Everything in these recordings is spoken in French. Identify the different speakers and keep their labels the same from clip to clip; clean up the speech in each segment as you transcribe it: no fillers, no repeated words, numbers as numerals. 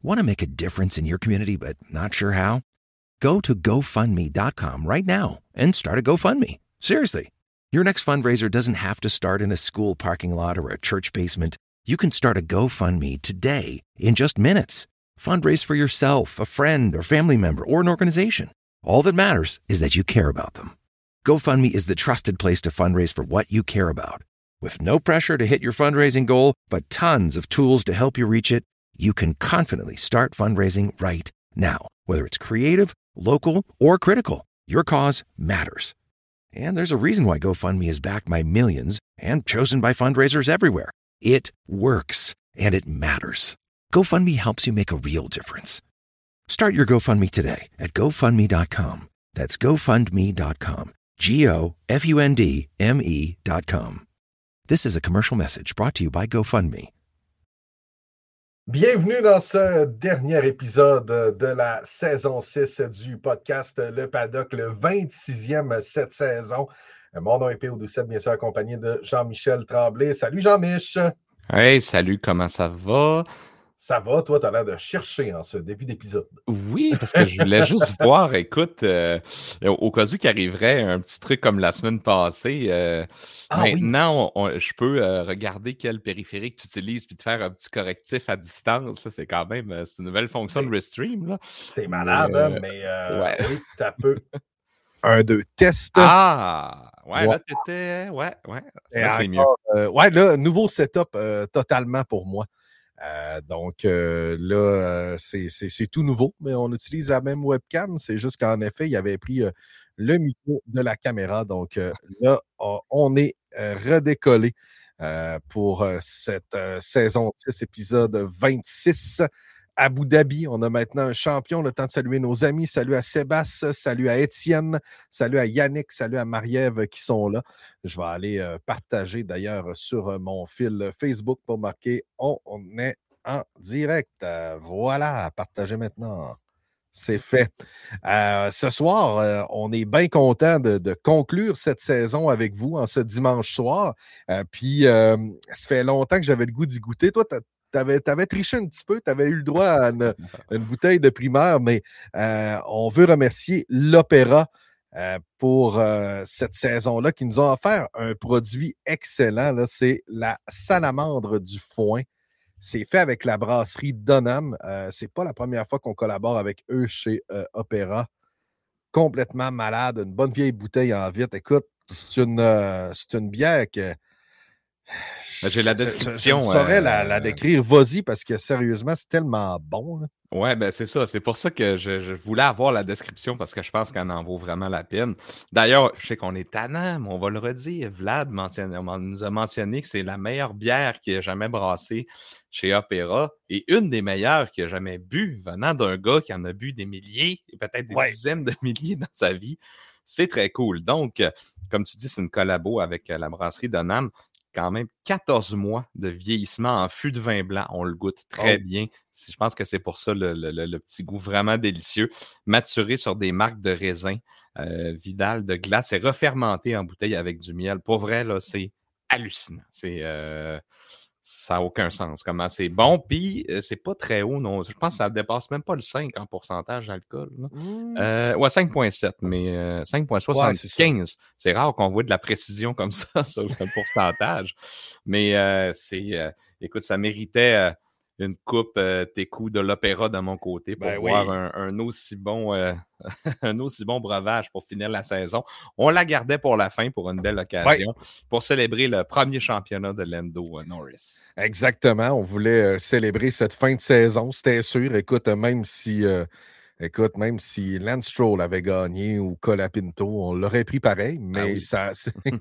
Speaker 1: Want to make a difference in your community but not sure how? Go to GoFundMe.com right now and start a GoFundMe. Seriously. Your next fundraiser doesn't have to start in a school parking lot or a church basement. You can start a GoFundMe today in just minutes. Fundraise for yourself, a friend, or family member, or an organization. All that matters is that you care about them. GoFundMe is the trusted place to fundraise for what you care about. With no pressure to hit your fundraising goal, but tons of tools to help you reach it, you can confidently start fundraising right now. Whether it's creative, local, or critical, your cause matters. And there's a reason why GoFundMe is backed by millions and chosen by fundraisers everywhere. It works, and it matters. GoFundMe helps you make a real difference. Start your GoFundMe today at GoFundMe.com. That's GoFundMe.com. GoFundMe.com. This is a commercial message brought to you by GoFundMe.
Speaker 2: Bienvenue dans ce dernier épisode de la saison 6 du podcast Le Paddock, le 26e cette saison. Mon nom est P.O. Doucette, bien sûr, accompagné de Jean-Michel Tremblay. Salut Jean-Mich!
Speaker 3: Hey, salut, comment ça va?
Speaker 2: Ça va, toi, tu as l'air de chercher en ce début d'épisode.
Speaker 3: Oui, parce que je voulais juste voir, écoute, au cas où qu'il arriverait un petit truc comme la semaine passée, maintenant, je peux regarder quel périphérique tu utilises puis te faire un petit correctif à distance. Là, c'est quand même c'est une nouvelle fonction de Restream. Là.
Speaker 2: C'est malade, mais
Speaker 3: ouais.
Speaker 2: Oui, t'as peu. 1, 2, test.
Speaker 3: Ah! Ouais, là, t'étais... Ouais. Là, c'est mieux.
Speaker 2: Là, nouveau setup totalement pour moi. Donc là, c'est tout nouveau, mais on utilise la même webcam. C'est juste qu'en effet, il avait pris le micro de la caméra. Donc là, on est redécollé pour cette saison 6, épisode 26. Abu Dhabi, on a maintenant un champion. Le temps de saluer nos amis. Salut à Sébastien, salut à Étienne, salut à Yannick, salut à Marie-Ève qui sont là. Je vais aller partager d'ailleurs sur mon fil Facebook pour marquer on est en direct. Voilà, partagez maintenant. C'est fait. Ce soir, on est bien content de conclure cette saison avec vous en ce dimanche soir. Puis, ça fait longtemps que j'avais le goût d'y goûter. Toi, T'avais triché un petit peu, tu avais eu le droit à une bouteille de primeur, mais on veut remercier l'Opéra pour cette saison-là qui nous a offert un produit excellent. Là, c'est la salamandre du foin. C'est fait avec la brasserie Donham. C'est pas la première fois qu'on collabore avec eux chez Opéra. Complètement malade, une bonne vieille bouteille en vitre. Écoute, c'est une bière que...
Speaker 3: J'ai la description.
Speaker 2: Je saurais la décrire. Vas-y, parce que sérieusement, c'est tellement bon. Là.
Speaker 3: Ouais, ben c'est ça. C'est pour ça que je voulais avoir la description parce que je pense qu'elle en vaut vraiment la peine. D'ailleurs, je sais qu'on est tannant, mais on va le redire. Vlad nous a mentionné que c'est la meilleure bière qu'il a jamais brassée chez Opéra et une des meilleures qu'il a jamais bu, venant d'un gars qui en a bu des milliers et peut-être des dizaines de milliers dans sa vie. C'est très cool. Donc, comme tu dis, c'est une collabo avec la brasserie Donham. Quand même 14 mois de vieillissement en fût de vin blanc. On le goûte très bien. Je pense que c'est pour ça le petit goût vraiment délicieux. Maturé sur des marques de raisin, Vidal de glace et refermenté en bouteille avec du miel. Pour vrai, là, c'est hallucinant. Ça n'a aucun sens. Comment c'est bon. Puis, c'est pas très haut. Non. Je pense que ça ne dépasse même pas le 5 en pourcentage d'alcool. 5,7, mais 5,75. C'est rare qu'on voit de la précision comme ça sur le pourcentage. Mais écoute, ça méritait une coupe Técou de l'Opéra de mon côté pour voir un aussi bon un aussi bon breuvage pour finir la saison. On la gardait pour la fin pour une belle occasion pour célébrer le premier championnat de Lando Norris.
Speaker 2: Exactement. On voulait célébrer cette fin de saison. C'était sûr. Écoute, même si Lance Stroll avait gagné ou Colapinto, on l'aurait pris pareil, mais ça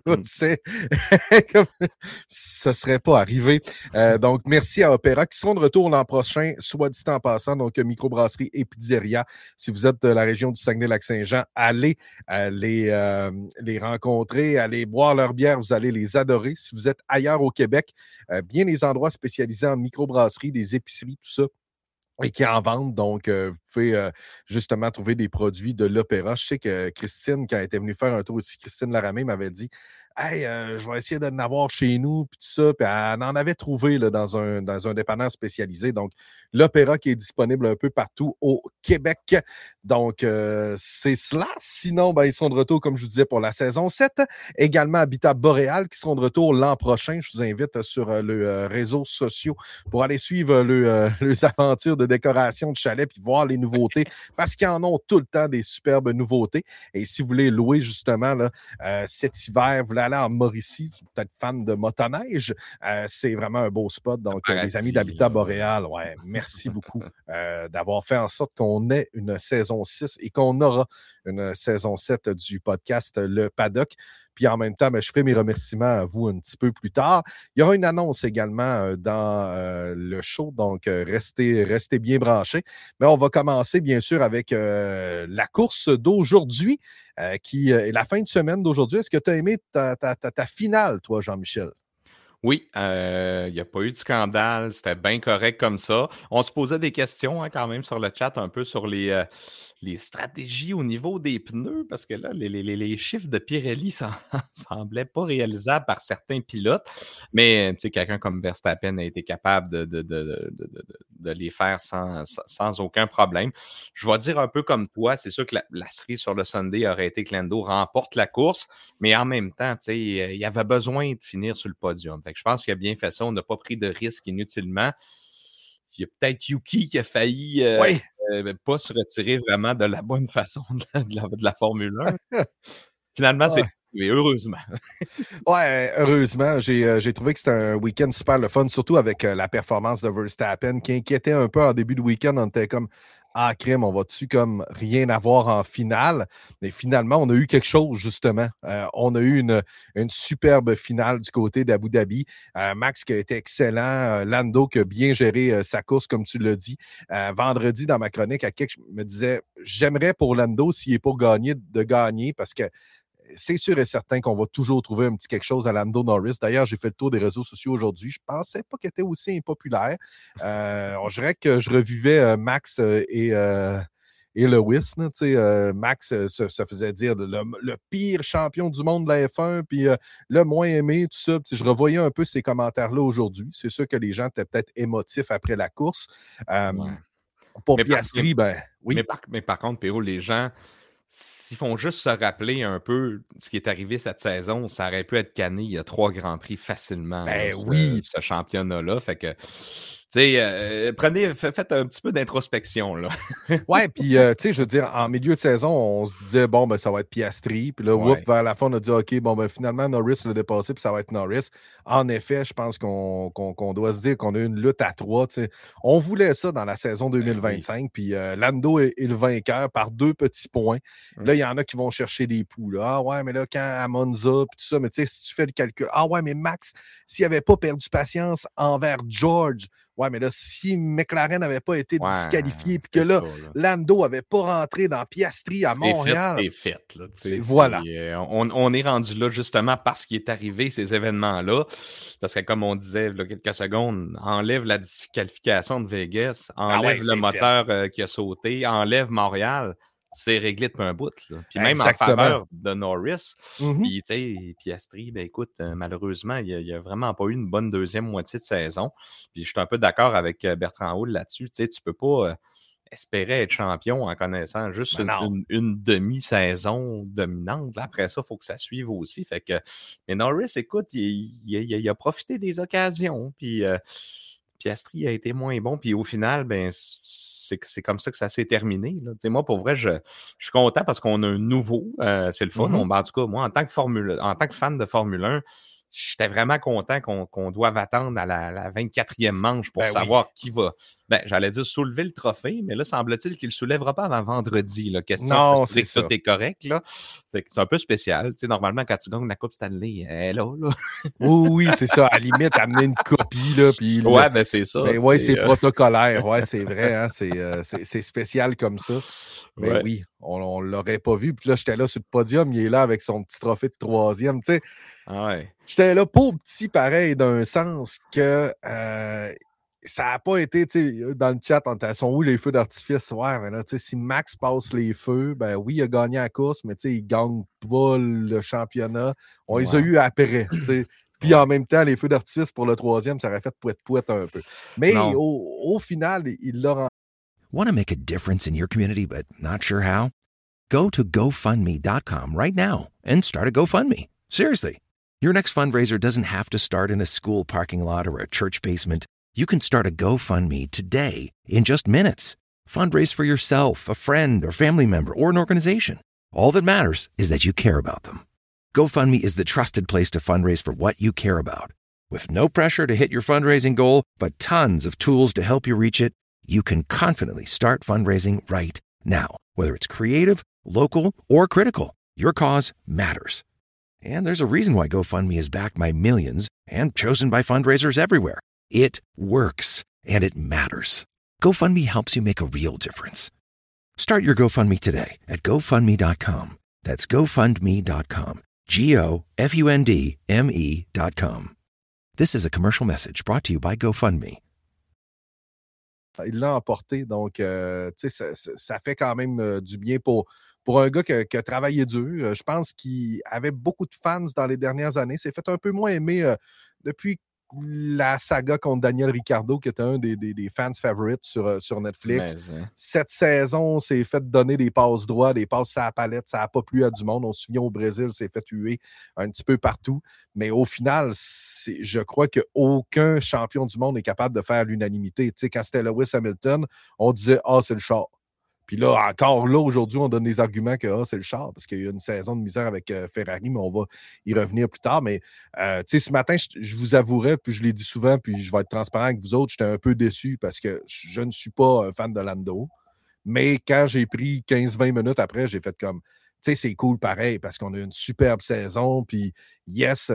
Speaker 2: serait pas arrivé. Donc, merci à Opéra qui seront de retour l'an prochain, soit dit en passant, donc microbrasserie et pizzeria. Si vous êtes de la région du Saguenay-Lac-Saint-Jean, allez les rencontrer, allez boire leur bière, vous allez les adorer. Si vous êtes ailleurs au Québec, bien des endroits spécialisés en microbrasserie, des épiceries, tout ça, et qui en vendent. Donc, vous pouvez justement trouver des produits de l'Opéra. Je sais que Christine, quand elle était venue faire un tour aussi, Christine Laramé m'avait dit Hey, je vais essayer d'en avoir chez nous, puis tout ça. Puis elle en avait trouvé là, dans un dépanneur spécialisé. Donc, l'Opéra qui est disponible un peu partout au Québec. Donc, c'est cela. Sinon, ben, ils sont de retour, comme je vous disais, pour la saison 7. Également, Habitat Boréal qui seront de retour l'an prochain. Je vous invite sur les réseaux sociaux pour aller suivre les aventures de décoration de chalet puis voir les nouveautés parce qu'ils en ont tout le temps des superbes nouveautés. Et si vous voulez louer justement là, cet hiver, vous voulez aller en Mauricie, peut-être fan de motoneige, c'est vraiment un beau spot. Donc, les amis d'Habitat Boréal, ouais, merci beaucoup d'avoir fait en sorte qu'on ait une saison 6 et qu'on aura une saison 7 du podcast Le Paddock. Puis en même temps, ben, je ferai mes remerciements à vous un petit peu plus tard. Il y aura une annonce également dans le show, donc restez bien branchés. Mais on va commencer bien sûr avec la course d'aujourd'hui, qui est la fin de semaine d'aujourd'hui. Est-ce que tu as aimé ta finale, toi, Jean-Michel?
Speaker 3: Oui, il n'y a pas eu de scandale, c'était bien correct comme ça. On se posait des questions quand même sur le chat, un peu sur les stratégies au niveau des pneus, parce que là, les chiffres de Pirelli semblaient pas réalisables par certains pilotes, mais quelqu'un comme Verstappen a été capable de les faire sans aucun problème. Je vais dire un peu comme toi, c'est sûr que la cerise sur le Sunday aurait été que Lando remporte la course, mais en même temps, il y avait besoin de finir sur le podium. Fait que je pense qu'il a bien fait ça. On n'a pas pris de risque inutilement. Il y a peut-être Yuki qui a failli
Speaker 2: Oui.
Speaker 3: pas se retirer vraiment de la bonne façon de la Formule 1. Finalement, c'est heureusement.
Speaker 2: Ouais, heureusement, j'ai trouvé que c'était un week-end super le fun, surtout avec la performance de Verstappen qui inquiétait un peu en début de week-end. On était comme crème, on va-tu comme rien avoir en finale? Mais finalement, on a eu quelque chose, justement. On a eu une superbe finale du côté d'Abu Dhabi. Max qui a été excellent. Lando qui a bien géré sa course, comme tu l'as dit. Vendredi, dans ma chronique, à quelque, je me disais, j'aimerais pour Lando, s'il est pour gagner, de gagner parce que c'est sûr et certain qu'on va toujours trouver un petit quelque chose à Lando Norris. D'ailleurs, j'ai fait le tour des réseaux sociaux aujourd'hui. Je ne pensais pas qu'il était aussi impopulaire. Je dirais que je revivais Max et Lewis. Max se faisait dire le pire champion du monde de la F1, puis le moins aimé, tout ça. Je revoyais un peu ces commentaires-là aujourd'hui. C'est sûr que les gens étaient peut-être émotifs après la course.
Speaker 3: Ouais.
Speaker 2: Pour Piastri, oui.
Speaker 3: Mais par contre, Péo, les gens, s'ils font juste se rappeler un peu ce qui est arrivé cette saison, ça aurait pu être canné il y a 3 Grands Prix facilement, là,
Speaker 2: Oui.
Speaker 3: ce championnat-là. Fait que, faites un petit peu d'introspection, là.
Speaker 2: Ouais, puis, je veux dire, en milieu de saison, on se disait, bon, ben, ça va être Piastri. Puis là, vers la fin, on a dit, OK, bon, ben, finalement, Norris l'a dépassé, puis ça va être Norris. En effet, je pense qu'on doit se dire qu'on a une lutte à 3. On voulait ça dans la saison 2025, puis Lando est le vainqueur par 2 petits points. Là, il y en a qui vont chercher des poux. Là. Ah ouais, mais là, quand à Monza, puis tout ça, mais tu sais, si tu fais le calcul, ah ouais, mais Max, s'il n'avait pas perdu patience envers George, ouais, mais là, si McLaren n'avait pas été disqualifié, puis que là, Lando n'avait pas rentré dans Piastri à Montréal.
Speaker 3: C'est fait. Là,
Speaker 2: voilà.
Speaker 3: On est rendu là justement parce qu'il est arrivé ces événements-là. Parce que, comme on disait il y a quelques secondes, enlève la disqualification de Vegas, enlève le moteur qui a sauté, enlève Montréal. C'est réglé depuis un bout. Là. Puis même en faveur de Norris, puis Piastri, ben écoute, malheureusement, il n'y a vraiment pas eu une bonne deuxième moitié de saison. Puis je suis un peu d'accord avec Bertrand Houle là-dessus. Tu ne peux pas espérer être champion en connaissant juste une demi-saison dominante. Là, après ça, il faut que ça suive aussi. Fait que, mais Norris, écoute, il a profité des occasions. Puis Piastri a été moins bon, puis au final, ben, c'est comme ça que ça s'est terminé. Là. Moi, pour vrai, je suis content parce qu'on a un nouveau. C'est le fun. En tout cas, moi, en tant que fan de Formule 1, j'étais vraiment content qu'on doive attendre à la 24e manche pour savoir qui va, j'allais dire soulever le trophée, mais là, semble-t-il qu'il ne le soulèvera pas avant vendredi. Là. Question
Speaker 2: non,
Speaker 3: c'est que tout est correct. Là. C'est un peu spécial. Normalement, quand tu gagnes la Coupe Stanley, elle est là.
Speaker 2: Oui, c'est ça. À la limite, amener une copie. Là, puis
Speaker 3: c'est ça.
Speaker 2: Mais c'est protocolaire. Ouais, c'est vrai. Hein, c'est spécial comme ça. Mais oui, on ne l'aurait pas vu. Puis là, j'étais là sur le podium. Il est là avec son petit trophée de 3e. Tu sais, j'étais là pour petit pareil, d'un sens que ça n'a pas été, dans le chat, on sont où les feux d'artifice? Ouais, mais là, si Max passe les feux, ben oui, il a gagné la course, mais il ne gagne pas le championnat. On les a
Speaker 3: Ouais.
Speaker 2: eu après, Puis en même temps, les feux d'artifice pour le troisième, ça aurait fait pouette un peu. Mais
Speaker 3: Non.
Speaker 2: au final, il l'a rendu.
Speaker 1: Want to make a difference in your community but not sure how? Go to GoFundMe.com right now and start a GoFundMe. Seriously. Your next fundraiser doesn't have to start in a school parking lot or a church basement. You can start a GoFundMe today in just minutes. Fundraise for yourself, a friend, or family member, or an organization. All that matters is that you care about them. GoFundMe is the trusted place to fundraise for what you care about. With no pressure to hit your fundraising goal, but tons of tools to help you reach it, you can confidently start fundraising right now. Whether it's creative, local, or critical, your cause matters. And there's a reason why GoFundMe is backed by millions and chosen by fundraisers everywhere. It works, and it matters. GoFundMe helps you make a real difference. Start your GoFundMe today at GoFundMe.com. That's GoFundMe.com. GoFundMe.com. This is a commercial message brought to you by GoFundMe.
Speaker 2: Il l'a emporté, donc ça fait quand même du bien pour un gars qui a travaillé dur. Je pense qu'il avait beaucoup de fans dans les dernières années. C'est fait un peu moins aimé depuis la saga contre Daniel Ricciardo, qui était un des fans favorites sur Netflix. Cette saison, s'est fait donner des passes droits, des passes à la palette. Ça n'a pas plu à du monde. On se souvient au Brésil, s'est fait huer un petit peu partout. Mais au final, je crois qu'aucun champion du monde est capable de faire l'unanimité. Quand c'était Lewis Hamilton, on disait « Ah, c'est le char ». Puis là, encore là, aujourd'hui, on donne des arguments que c'est le char, parce qu'il y a une saison de misère avec Ferrari, mais on va y revenir plus tard. Mais ce matin, je vous avouerai, puis je l'ai dit souvent, puis je vais être transparent avec vous autres, j'étais un peu déçu parce que je ne suis pas un fan de Lando. Mais quand j'ai pris 15-20 minutes après, j'ai fait comme, c'est cool pareil, parce qu'on a une superbe saison, puis yes,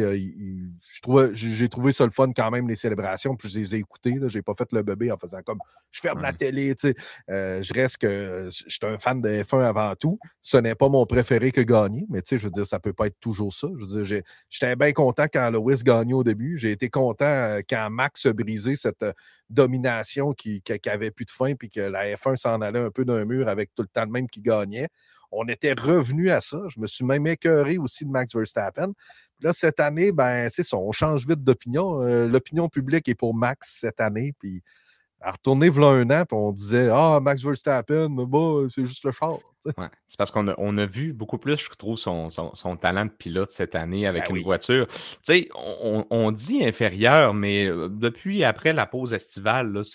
Speaker 2: j'ai trouvé ça le fun quand même, les célébrations, puis je les ai écoutées, là, j'ai pas fait le bébé en faisant comme, je ferme la télé, je reste que, je suis un fan de F1 avant tout, ce n'est pas mon préféré que gagner, mais je veux dire, ça peut pas être toujours ça, je veux dire, j'étais bien content quand Lewis gagnait au début, j'ai été content quand Max a brisé cette domination qui avait plus de fin, puis que la F1 s'en allait un peu d'un mur avec tout le temps le même qui gagnait. On était revenu à ça. Je me suis même écœuré aussi de Max Verstappen. Là, cette année, ben, c'est ça, on change vite d'opinion. L'opinion publique est pour Max cette année. Puis, à retourner v'là un an, puis on disait « Ah, Max Verstappen, bah, c'est juste le char. »
Speaker 3: Ouais. C'est parce qu'on a vu beaucoup plus, je trouve, son talent de pilote cette année avec une voiture. Tu sais, on dit inférieur, mais depuis après la pause estivale, là,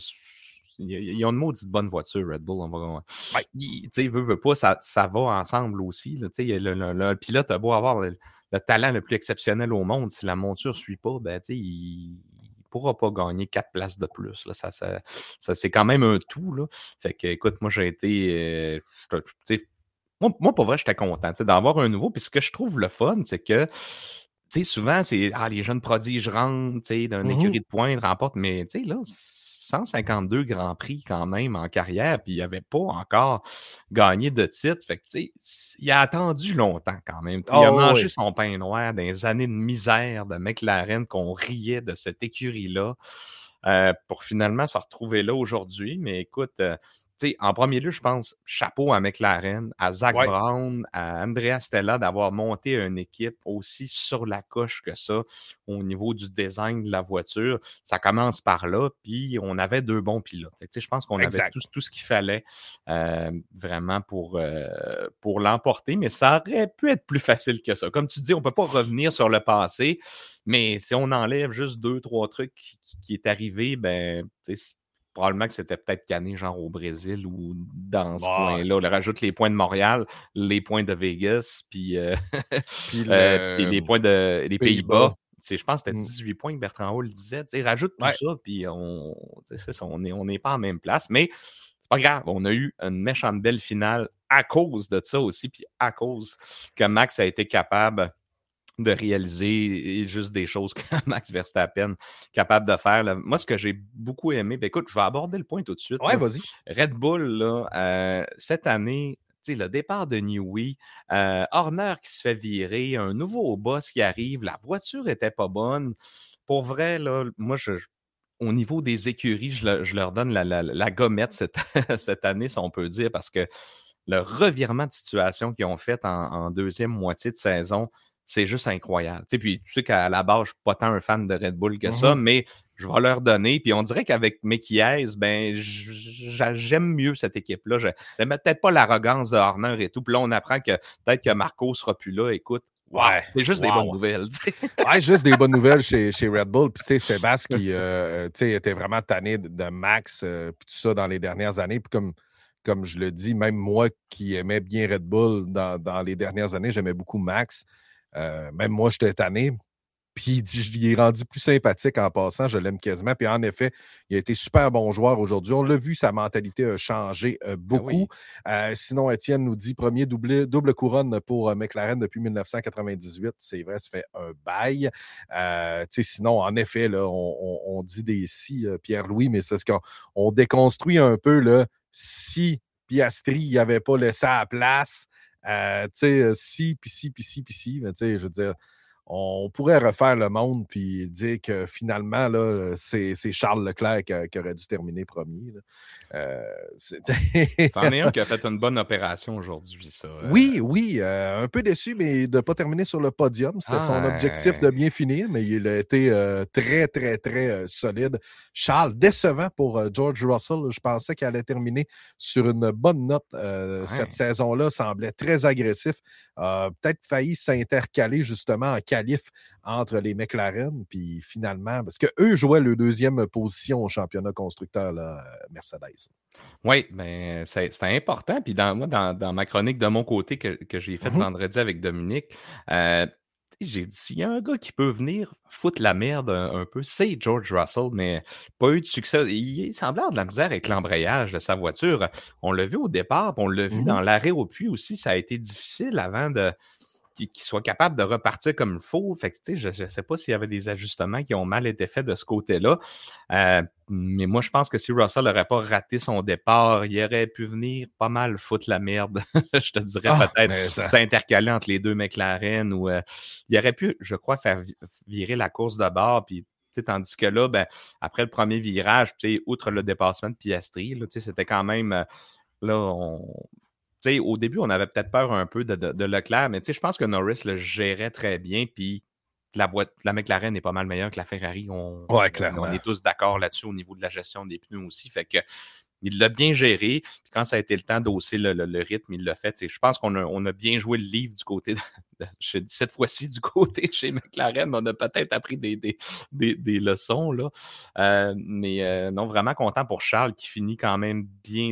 Speaker 3: ils ont une maudite bonne voiture, Red Bull. Tu sais, veut pas, ça va ensemble aussi. Là, le pilote a beau avoir le talent le plus exceptionnel au monde. Si la monture ne suit pas, ben, il ne pourra pas gagner 4 places de plus. Là. Ça, c'est quand même un tout. Là. Fait que, écoute, moi, j'ai été. Moi, pour vrai, j'étais content d'avoir un nouveau. Puis ce que je trouve le fun, c'est que souvent, c'est les jeunes prodiges rentrent d'une écurie de pointe, remportent, mais là, 152 Grands Prix quand même en carrière, puis il n'avait pas encore gagné de titre. Fait que, il a attendu longtemps quand même. Puis il a mangé son pain noir dans les années de misère de McLaren, qu'on riait de cette écurie-là, pour finalement se retrouver là aujourd'hui. Mais écoute, en premier lieu, je pense, chapeau à McLaren, à Zach Brown, à Andrea Stella d'avoir monté une équipe aussi sur la coche que ça au niveau du design de la voiture. Ça commence par là, puis on avait 2 bons pilotes. Je pense qu'on avait tout ce qu'il fallait vraiment pour l'emporter, mais ça aurait pu être plus facile que ça. Comme tu dis, on ne peut pas revenir sur le passé, mais si on enlève juste 2-3 trucs qui est arrivé, ben, probablement que c'était peut-être canné genre au Brésil ou dans ce coin-là. On rajoute les points de Montréal, les points de Vegas, puis les points des Pays-Bas. Je pense que c'était 18 points que Bertrand Hall disait. Rajoute tout ça, puis on n'est pas en même place. Mais c'est pas grave. On a eu une méchante belle finale à cause de ça aussi, puis à cause que Max a été capable de réaliser juste des choses que Max Verstappen capable de faire. Là. Moi, ce que j'ai beaucoup aimé, écoute, je vais aborder le point tout de suite.
Speaker 2: Ouais, vas-y.
Speaker 3: Red Bull, là, cette année, le départ de Newey, Horner qui se fait virer, un nouveau boss qui arrive, la voiture n'était pas bonne. Pour vrai, là, moi, au niveau des écuries, je leur donne la gommette cette année, si on peut dire, parce que le revirement de situation qu'ils ont fait en deuxième moitié de saison, c'est juste incroyable. Tu sais, puis tu sais qu'à la base, je ne suis pas tant un fan de Red Bull que ça, mais je vais leur donner. Puis on dirait qu'avec Mickey Hayes, ben, j'aime mieux cette équipe-là. Je n'aime peut-être pas l'arrogance de Horner et tout. Puis là, on apprend que peut-être que Marco ne sera plus là. Écoute, wow,
Speaker 2: Ouais,
Speaker 3: c'est juste des bonnes nouvelles.
Speaker 2: Ouais, juste des bonnes nouvelles chez Red Bull. Puis, tu sais, Sébastien qui était vraiment tanné de Max, puis tout ça dans les dernières années. Puis, comme je le dis, même moi qui aimais bien Red Bull dans les dernières années, j'aimais beaucoup Max. Même moi, j'étais tanné. Puis il est rendu plus sympathique en passant, je l'aime quasiment. Puis en effet, il a été super bon joueur aujourd'hui. On l'a vu, sa mentalité a changé beaucoup. Sinon, Étienne nous dit premier double couronne pour McLaren depuis 1998. C'est vrai, ça fait un bail. Sinon, en effet, là, on dit des si, Pierre-Louis, mais c'est parce qu'on déconstruit un peu là, si Piastri n'avait pas laissé à la place. Si, puis si, puis si, puis si. Mais je veux dire, on pourrait refaire le monde puis dire que finalement, là, c'est Charles Leclerc qui aurait dû terminer premier.
Speaker 3: C'en est un qui a fait une bonne opération aujourd'hui, ça.
Speaker 2: Oui, un peu déçu, mais de ne pas terminer sur le podium. C'était son objectif de bien finir, mais il a été très, très, très solide. Charles, décevant pour George Russell. Je pensais qu'il allait terminer sur une bonne note. Cette saison-là semblait très agressif. Peut-être failli s'intercaler justement en qualif entre les McLaren, puis finalement, parce qu'eux jouaient le deuxième position au championnat constructeur, là, Mercedes.
Speaker 3: Oui, mais c'était important. Puis dans ma chronique de mon côté que j'ai faite vendredi avec Dominique, j'ai dit, s'il y a un gars qui peut venir foutre la merde un peu, c'est George Russell, mais pas eu de succès. Il semblait avoir de la misère avec l'embrayage de sa voiture. On l'a vu au départ, puis on l'a vu dans l'arrêt au puits aussi. Ça a été difficile avant qu'il soit capable de repartir comme il faut. Fait que, je ne sais pas s'il y avait des ajustements qui ont mal été faits de ce côté-là. Mais moi, je pense que si Russell n'aurait pas raté son départ, il aurait pu venir pas mal foutre la merde. Je te dirais peut-être s'intercaler entre les deux McLaren ou il aurait pu, je crois, faire virer la course de bord. Puis, tandis que là, après le premier virage, outre le dépassement de Piastri, là, c'était quand même... au début, on avait peut-être peur un peu de Leclerc, mais je pense que Norris le gérait très bien, puis la McLaren est pas mal meilleure que la Ferrari. On est tous d'accord là-dessus au niveau de la gestion des pneus aussi. Fait que il l'a bien géré. Puis quand ça a été le temps d'hausser le rythme, il l'a fait. Je pense qu'on a bien joué le livre du côté cette fois-ci, du côté chez McLaren. On a peut-être appris des leçons, là. Mais non, vraiment content pour Charles qui finit quand même bien.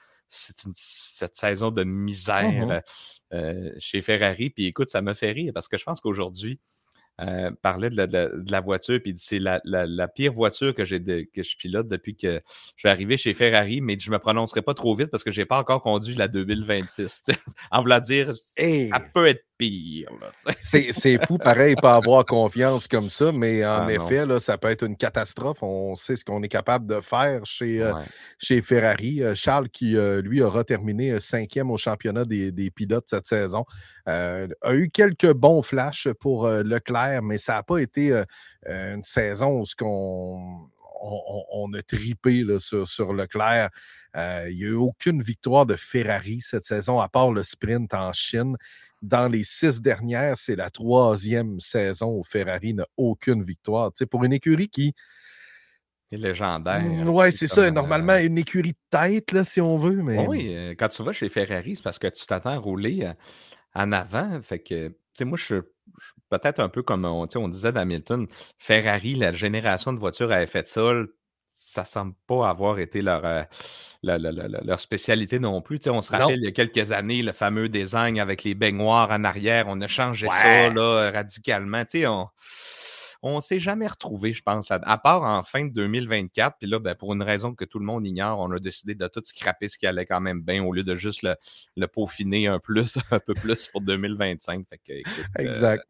Speaker 3: Cette saison de misère chez Ferrari. Puis écoute, ça me fait rire parce que je pense qu'aujourd'hui, parlait de la voiture, puis c'est la pire voiture que je pilote depuis que je suis arrivé chez Ferrari, mais je ne me prononcerai pas trop vite parce que je n'ai pas encore conduit la 2026. En voulant dire, ça peut être pire.
Speaker 2: C'est fou, pareil, pas avoir confiance comme ça, mais en effet, là, ça peut être une catastrophe. On sait ce qu'on est capable de faire chez Ferrari. Charles, qui, lui, aura terminé 5e au championnat des pilotes cette saison, a eu quelques bons flashs pour Leclerc, mais ça n'a pas été une saison où on a tripé là, sur Leclerc. Il n'y a eu aucune victoire de Ferrari cette saison, à part le sprint en Chine. Dans les 6 dernières, c'est la 3e saison où Ferrari n'a aucune victoire. Tu sais, pour une écurie qui...
Speaker 3: C'est légendaire.
Speaker 2: Oui, c'est ça. Normalement, une écurie de tête, là, si on veut. Mais...
Speaker 3: Oui, quand tu vas chez Ferrari, c'est parce que tu t'attends à rouler en avant. Fait que, tu sais, moi, je suis peut-être un peu comme on disait d'Hamilton. Ferrari, la génération de voitures à effet de sol, ça ne semble pas avoir été leur spécialité non plus. On se rappelle, il y a quelques années, le fameux design avec les baignoires en arrière. On a changé ça là, radicalement. On ne s'est jamais retrouvé, je pense, à part en fin de 2024. Puis là, pour une raison que tout le monde ignore, on a décidé de tout scraper ce qui allait quand même bien au lieu de juste le peaufiner un peu plus pour 2025. Fait que, écoute,
Speaker 2: exact.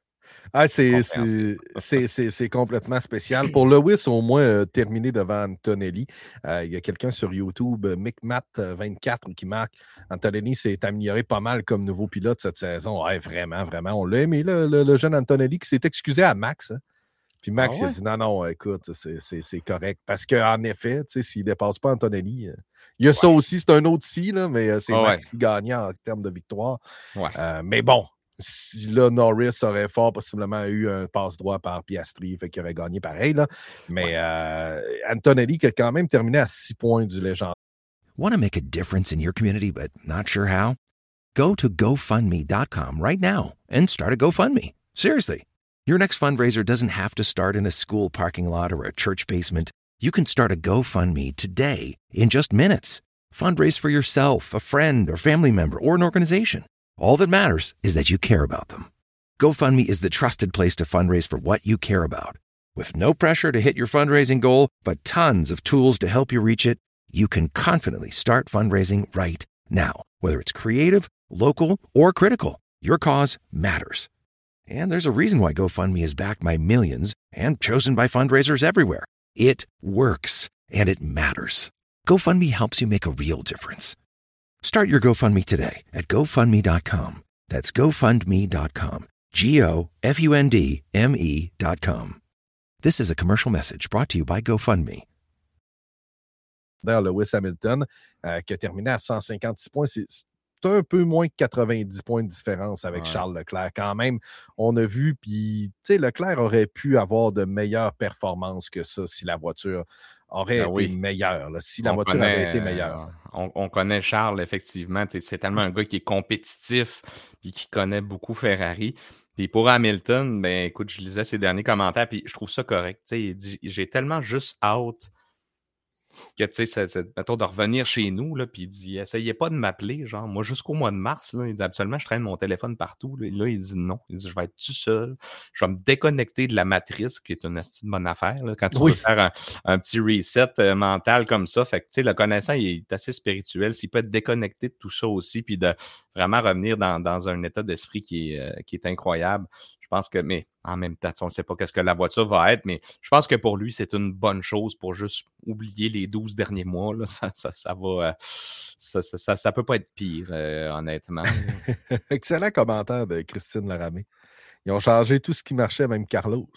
Speaker 2: C'est complètement spécial. Pour Lewis, au moins, terminé devant Antonelli. Il y a quelqu'un sur YouTube, McMatt24, qui marque Antonelli s'est amélioré pas mal comme nouveau pilote cette saison. Ouais, vraiment, vraiment. On l'a aimé, le jeune Antonelli qui s'est excusé à Max. Hein. Puis Max,
Speaker 3: Ah
Speaker 2: il a
Speaker 3: ouais?
Speaker 2: dit non, écoute, c'est correct. Parce qu'en effet, s'il ne dépasse pas Antonelli, il y a ça
Speaker 3: Ouais.
Speaker 2: aussi, c'est un autre si, là, mais c'est
Speaker 3: Ah ouais.
Speaker 2: Max qui gagnait en termes de victoire.
Speaker 3: Ouais.
Speaker 2: Mais bon, si là, Norris aurait fort possiblement eu un passe-droit par Piastri, fait qu'il aurait gagné pareil. Là. Mais Antonelli qui a quand même terminé à 6 points du légendaire.
Speaker 1: Want to make a difference in your community but not sure how? Go to GoFundMe.com right now and start a GoFundMe. Seriously. Your next fundraiser doesn't have to start in a school parking lot or a church basement. You can start a GoFundMe today in just minutes. Fundraise for yourself, a friend, or family member, or an organization. All that matters is that you care about them. GoFundMe is the trusted place to fundraise for what you care about. With no pressure to hit your fundraising goal, but tons of tools to help you reach it, you can confidently start fundraising right now. Whether it's creative, local, or critical, your cause matters. And there's a reason why GoFundMe is backed by millions and chosen by fundraisers everywhere. It works, and it matters. GoFundMe helps you make a real difference. Start your GoFundMe today at GoFundMe.com. That's GoFundMe.com. GoFundMe.com. This is a commercial message brought to you by GoFundMe.
Speaker 2: Lewis Hamilton, qui a terminé à 156 points. C'est un peu moins que 90 points de différence avec Charles Leclerc. Quand même, on a vu, puis Leclerc aurait pu avoir de meilleures performances que ça si la voiture aurait été meilleure. Là, si la voiture avait été meilleure.
Speaker 3: On connaît Charles, effectivement. C'est tellement un gars qui est compétitif et qui connaît beaucoup Ferrari. Puis pour Hamilton, ben écoute, je lisais ses derniers commentaires, puis je trouve ça correct. Il dit, j'ai tellement juste hâte que, tu sais, mettons, de revenir chez nous, là, puis il dit, essayez pas de m'appeler, genre, moi, jusqu'au mois de mars, là, il dit, absolument, je traîne mon téléphone partout, là, il dit non, il dit, je vais être tout seul, je vais me déconnecter de la matrice, qui est une astuce de bonne affaire, là, quand tu veux faire un petit reset mental comme ça, fait que, tu sais, le connaissant, il est assez spirituel, s'il peut être déconnecté de tout ça aussi, puis de vraiment revenir dans un état d'esprit qui est incroyable. Je pense que, mais en même temps, on ne sait pas qu'est-ce que la voiture va être, mais je pense que pour lui, c'est une bonne chose pour juste oublier les 12 derniers mois. Là. Ça peut pas être pire, honnêtement.
Speaker 2: Excellent commentaire de Christine Laramé. Ils ont changé tout ce qui marchait, même Carlos.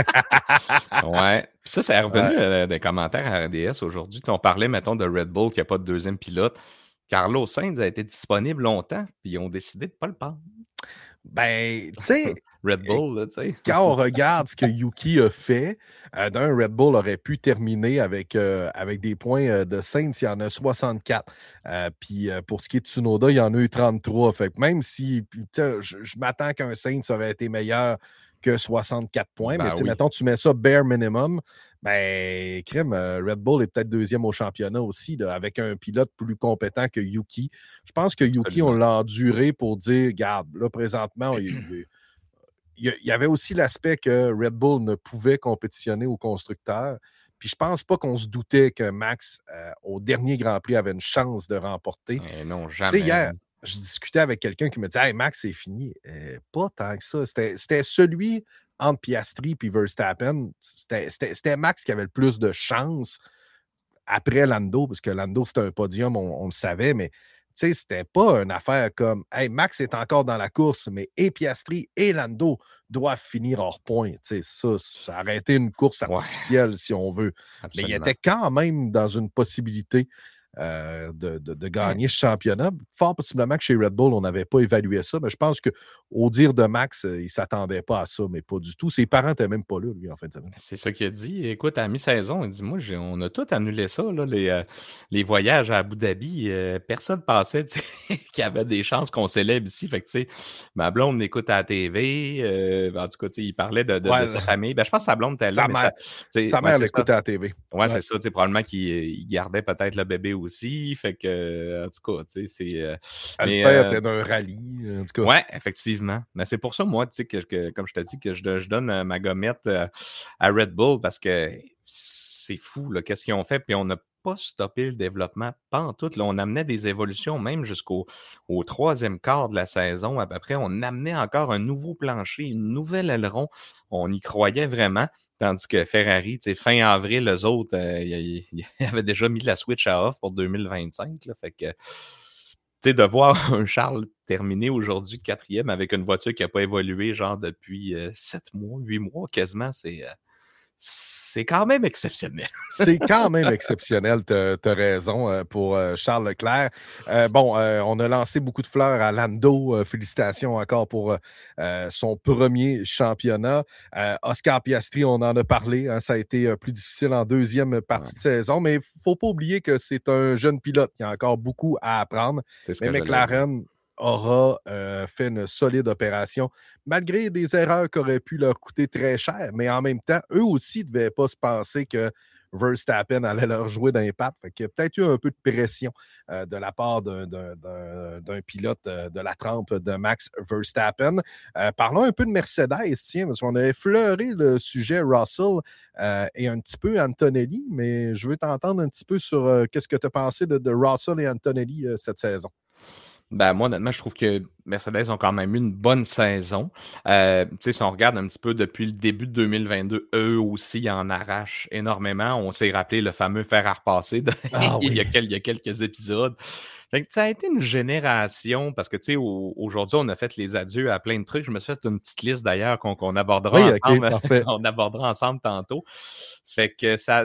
Speaker 3: Ouais. Puis ça est revenu des commentaires à RDS aujourd'hui. On parlait, mettons, de Red Bull qui n'a pas de deuxième pilote. Carlos Sainz a été disponible longtemps, puis ils ont décidé de ne pas le prendre.
Speaker 2: Ben, tu sais,
Speaker 3: Red Bull, là, tu sais.
Speaker 2: Quand on regarde ce que Yuki a fait, Red Bull aurait pu terminer avec des points de Sainz, il y en a 64. Puis pour ce qui est de Tsunoda, il y en a eu 33. Fait que même si je m'attends qu'un Sainz aurait été meilleur que 64 points, mais mettons, tu mets ça bare minimum, ben, crème, Red Bull est peut-être deuxième au championnat aussi, là, avec un pilote plus compétent que Yuki. Je pense que Yuki, on l'a enduré pour dire, regarde, là, présentement, il y avait aussi l'aspect que Red Bull ne pouvait compétitionner aux constructeurs. Puis je pense pas qu'on se doutait que Max, au dernier Grand Prix, avait une chance de remporter.
Speaker 3: Mais non, jamais.
Speaker 2: Hier, je discutais avec quelqu'un qui me disait « Hey, Max, c'est fini. » Pas tant que ça. C'était celui entre Piastri et Verstappen. C'était Max qui avait le plus de chance après Lando, parce que Lando, c'était un podium, on le savait, mais c'était pas une affaire comme « Hey, Max est encore dans la course, mais et Piastri et Lando doivent finir hors point. » Ça aurait été une course artificielle, si on veut.
Speaker 3: Absolument.
Speaker 2: Mais il était quand même dans une possibilité de gagner ce championnat. Fort possiblement que chez Red Bull, on n'avait pas évalué ça, mais je pense qu'au dire de Max, il ne s'attendait pas à ça, mais pas du tout. Ses parents n'étaient même pas là, lui, en fin de semaine.
Speaker 3: C'est ça qu'il a dit. Écoute, à mi-saison, il dit, moi, on a tout annulé ça, là, les voyages à Abu Dhabi. Personne pensait qu'il y avait des chances qu'on célèbre ici. Fait que, tu sais, ma blonde l'écoute à la TV. En tout cas, il parlait de sa famille. Ben, je pense que sa blonde était là.
Speaker 2: Sa mère l'écoutait à la TV.
Speaker 3: Ouais, c'est ça. Probablement qu'il gardait peut-être le bébé aussi. Fait que, en tout cas, tu sais, c'est.
Speaker 2: Le père était d'un rallye. En tout cas.
Speaker 3: Ouais, effectivement. Mais c'est pour ça, moi, tu sais, que comme je t'ai dit, que je donne ma gommette à Red Bull parce que c'est fou, là, qu'est-ce qu'ils ont fait. Puis on n'a pas stoppé le développement, pas en tout. Là, on amenait des évolutions, même jusqu'au troisième quart de la saison. À peu près, on amenait encore un nouveau plancher, une nouvelle aileron. On y croyait vraiment. Tandis que Ferrari, fin avril, eux autres, ils avaient déjà mis la switch à off pour 2025. Là, fait que, de voir un Charles terminer aujourd'hui 4e avec une voiture qui n'a pas évolué genre depuis 7 mois, 8 mois quasiment, c'est c'est quand même exceptionnel.
Speaker 2: C'est quand même exceptionnel, tu as raison pour Charles Leclerc. On a lancé beaucoup de fleurs à Lando. Félicitations encore pour son premier championnat. Oscar Piastri, on en a parlé. Hein, ça a été plus difficile en deuxième partie de saison, mais il ne faut pas oublier que c'est un jeune pilote qui a encore beaucoup à apprendre. Mais McLaren aura fait une solide opération, malgré des erreurs qui auraient pu leur coûter très cher. Mais en même temps, eux aussi ne devaient pas se penser que Verstappen allait leur jouer d'un patte. Fait qu'il y a peut-être eu un peu de pression de la part d'un pilote de la trempe de Max Verstappen. Parlons un peu de Mercedes, tiens, parce qu'on a effleuré le sujet Russell et un petit peu Antonelli, mais je veux t'entendre un petit peu sur qu'est-ce que tu as pensé de Russell et Antonelli cette saison.
Speaker 3: Ben, moi, honnêtement, je trouve que Mercedes ont quand même eu une bonne saison. Si on regarde un petit peu depuis le début de 2022, eux aussi ils en arrachent énormément. On s'est rappelé le fameux fer à repasser il y a quelques épisodes. Fait que ça a été une génération, parce que aujourd'hui, on a fait les adieux à plein de trucs. Je me suis fait une petite liste d'ailleurs qu'on abordera ensemble.
Speaker 2: Okay,
Speaker 3: on abordera ensemble tantôt. Fait que ça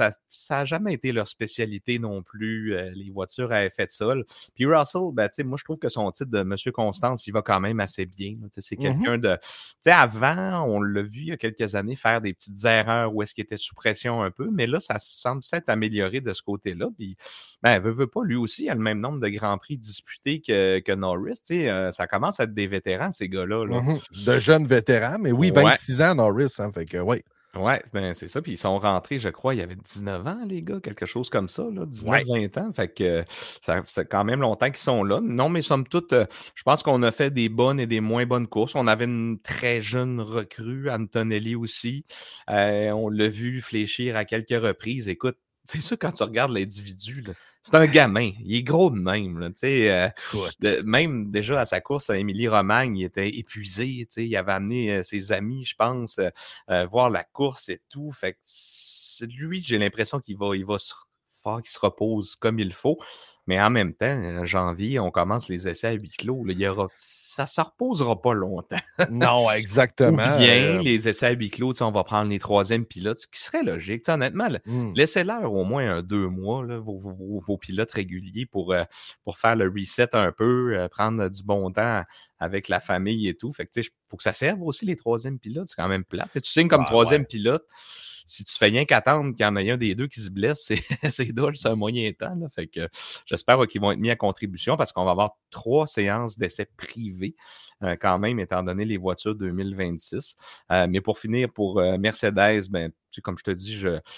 Speaker 3: a jamais été leur spécialité non plus, les voitures à effet de sol. Puis Russell, moi, je trouve que son titre de Monsieur Constance, il va quand même assez bien. C'est quelqu'un de... avant, on l'a vu il y a quelques années faire des petites erreurs où est-ce qu'il était sous pression un peu, mais là, ça semble s'être amélioré de ce côté-là. Puis, veut pas, lui aussi, il a le même nombre de Grands Prix disputés que Norris. Ça commence à être des vétérans, ces gars-là. Là.
Speaker 2: De jeunes vétérans, mais oui, 26 ans, Norris. Hein, fait que, oui.
Speaker 3: Oui, c'est ça. Puis ils sont rentrés, je crois, il y avait 19 ans, les gars, quelque chose comme ça, 19-20 ans. Fait que ça fait quand même longtemps qu'ils sont là. Non, mais somme toute, je pense qu'on a fait des bonnes et des moins bonnes courses. On avait une très jeune recrue, Antonelli aussi. On l'a vu fléchir à quelques reprises. Écoute, c'est sûr, quand tu regardes l'individu, c'est un gamin. Il est gros de même. Même déjà à sa course à Émilie-Romagne, il était épuisé. Il avait amené ses amis, je pense, voir la course et tout. Fait que lui, j'ai l'impression qu'il va qu'il se repose comme il faut. Mais en même temps, en janvier, on commence les essais à huis clos. Là, ça ne se reposera pas longtemps.
Speaker 2: Non, exactement.
Speaker 3: Ou bien les essais à huis clos, on va prendre les troisièmes pilotes, ce qui serait logique. Honnêtement, laissez-leur au moins 2 mois, là, vos pilotes réguliers pour faire le reset un peu, prendre du bon temps avec la famille et tout. Fait que, faut que ça serve aussi les troisièmes pilotes. C'est quand même plate. Tu signes comme troisième pilote. Si tu fais rien qu'attendre qu'il y en ait un des deux qui se blesse, c'est dole, c'est un moyen temps. Là. Fait que j'espère qu'ils vont être mis à contribution parce qu'on va avoir 3 séances d'essais privés quand même, étant donné les voitures 2026. Mais pour finir, pour Mercedes, comme je te dis,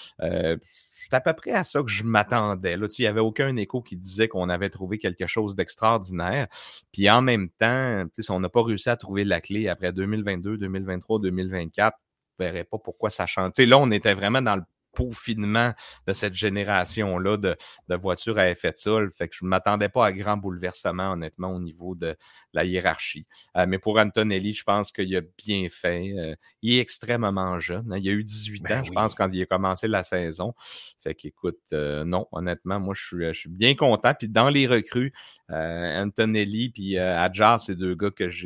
Speaker 3: c'est à peu près à ça que je m'attendais. Là, il n'y avait aucun écho qui disait qu'on avait trouvé quelque chose d'extraordinaire. Puis en même temps, si on n'a pas réussi à trouver la clé après 2022, 2023, 2024, je ne verrais pas pourquoi ça change. Là, on était vraiment dans le peaufinement de cette génération-là de voitures à effet de sol. Fait que je ne m'attendais pas à grand bouleversement, honnêtement, au niveau de la hiérarchie. Mais pour Antonelli, je pense qu'il a bien fait. Il est extrêmement jeune. Hein. Il a eu 18 ans, je pense, quand il a commencé la saison. Fait qu'écoute, non, honnêtement, moi, je suis bien content. Puis dans les recrues, Antonelli puis Adjar, c'est 2 gars que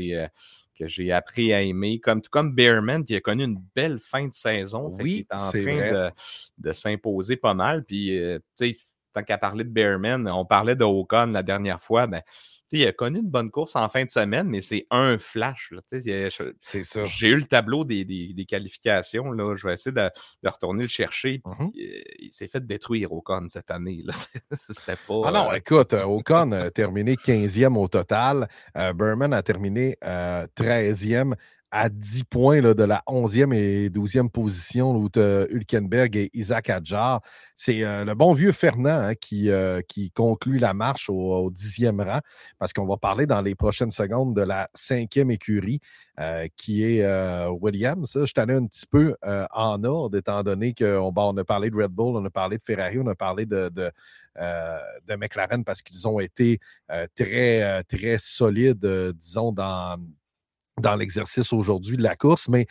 Speaker 3: j'ai appris à aimer. Tout comme Bearman, qui a connu une belle fin de saison. Fait qu'il est en train de s'imposer pas mal. Puis, tant qu'à parler de Bearman, on parlait de Ocon la dernière fois. Il a connu une bonne course en fin de semaine, mais c'est un flash. Là,
Speaker 2: c'est ça.
Speaker 3: J'ai eu le tableau des qualifications. Là. Je vais essayer de retourner le chercher. Il s'est fait détruire Ocon cette année. Là. C'était pas.
Speaker 2: Ah non, écoute, Ocon a terminé 15e au total. Bearman a terminé 13e à 10 points là, de la 11e et 12e position où tu as Hülkenberg et Isaac Hadjar. C'est le bon vieux Fernand qui conclut la marche au 10e rang parce qu'on va parler dans les prochaines secondes de la 5e écurie qui est Williams. Je t'en ai un petit peu en ordre étant donné qu'on a parlé de Red Bull, on a parlé de Ferrari, on a parlé de McLaren parce qu'ils ont été très, très solides, disons, dans l'exercice aujourd'hui de la course, mais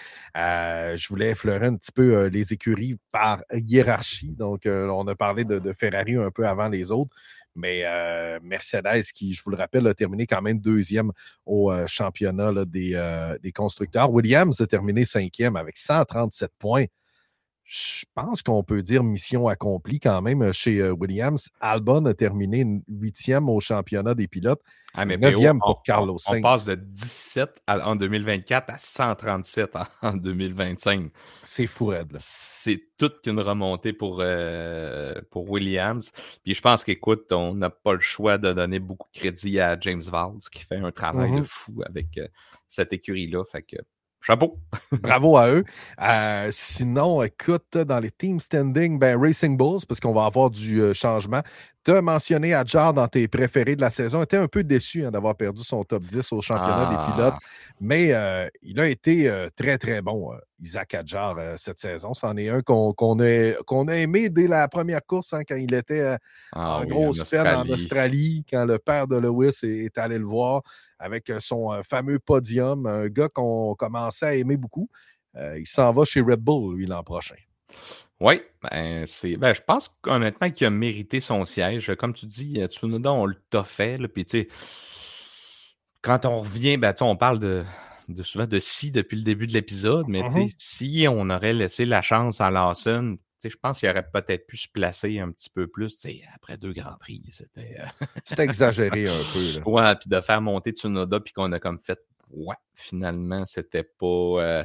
Speaker 2: je voulais effleurer un petit peu les écuries par hiérarchie. Donc, on a parlé de Ferrari un peu avant les autres, mais Mercedes, qui, je vous le rappelle, a terminé quand même 2e au championnat là, des constructeurs. Williams a terminé 5e avec 137 points. je pense qu'on peut dire mission accomplie quand même chez Williams. Albon a terminé 8e au championnat des pilotes,
Speaker 3: mais
Speaker 2: 9e
Speaker 3: PO,
Speaker 2: pour Carlos Sainz.
Speaker 3: On passe de 17 en 2024 à 137 en 2025.
Speaker 2: C'est fou, raide, là.
Speaker 3: C'est toute une remontée pour Williams. Puis je pense qu'écoute, on n'a pas le choix de donner beaucoup de crédit à James Valls qui fait un travail de fou avec cette écurie-là. Fait que chapeau!
Speaker 2: Bravo à eux. Sinon, écoute, dans les team standing, Racing Bulls, parce qu'on va avoir du changement. Tu as mentionné Hadjar dans tes préférés de la saison. Il était un peu déçu d'avoir perdu son top 10 au championnat des pilotes, mais il a été très, très bon, Isaac Hadjar, cette saison. C'en est un qu'on a aimé dès la première course, quand il était en grosse peine en Australie, quand le père de Lewis est allé le voir avec son fameux podium, un gars qu'on commençait à aimer beaucoup. Il s'en va chez Red Bull, lui, l'an prochain.
Speaker 3: Oui, je pense honnêtement qu'il a mérité son siège. Comme tu dis, Tsunoda, on l'a fait. Puis, tu sais, quand on revient, on parle souvent de si depuis le début de l'épisode, mais si on aurait laissé la chance à Lawson, je pense qu'il aurait peut-être pu se placer un petit peu plus. Après 2 Grands Prix, c'était...
Speaker 2: C'était exagéré un peu. Là.
Speaker 3: Ouais, puis de faire monter Tsunoda, puis qu'on a comme fait, finalement, c'était pas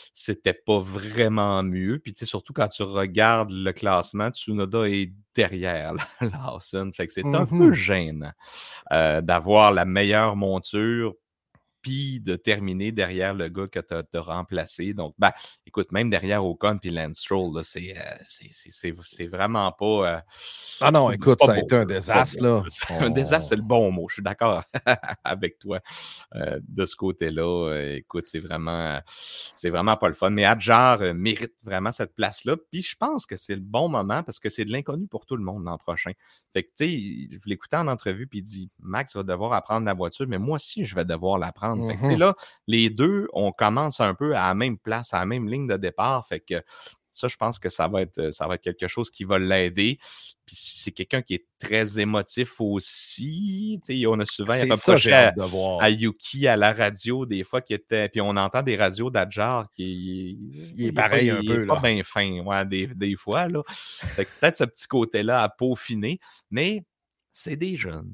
Speaker 3: vraiment mieux. Puis surtout quand tu regardes le classement, Tsunoda est derrière Lawson. Fait que c'est un peu gênant d'avoir la meilleure monture puis de terminer derrière le gars que tu as remplacé. Donc, écoute, même derrière Ocon puis Lance Stroll, là, c'est vraiment pas...
Speaker 2: ah non, écoute, ça a été un désastre. Là.
Speaker 3: Un désastre, c'est le bon mot. Je suis d'accord avec toi de ce côté-là. Écoute, c'est vraiment pas le fun. Mais Hadjar mérite vraiment cette place-là. Puis je pense que c'est le bon moment parce que c'est de l'inconnu pour tout le monde l'an prochain. Fait que, tu sais, je l'écoutais en entrevue puis il dit, Max va devoir apprendre la voiture, mais moi aussi, je vais devoir l'apprendre. Fait que, là, les deux, on commence un peu à la même place, à la même ligne de départ. Fait que ça, je pense que ça va être quelque chose qui va l'aider. Puis c'est quelqu'un qui est très émotif aussi. T'sais, on a souvent reproché à Yuki à la radio des fois qui était. Puis on entend des radios d'Adjar
Speaker 2: il est pareil un peu.
Speaker 3: Il est pas bien fin, des fois. Là. Fait que peut-être ce petit côté-là à peaufiner, mais c'est des jeunes.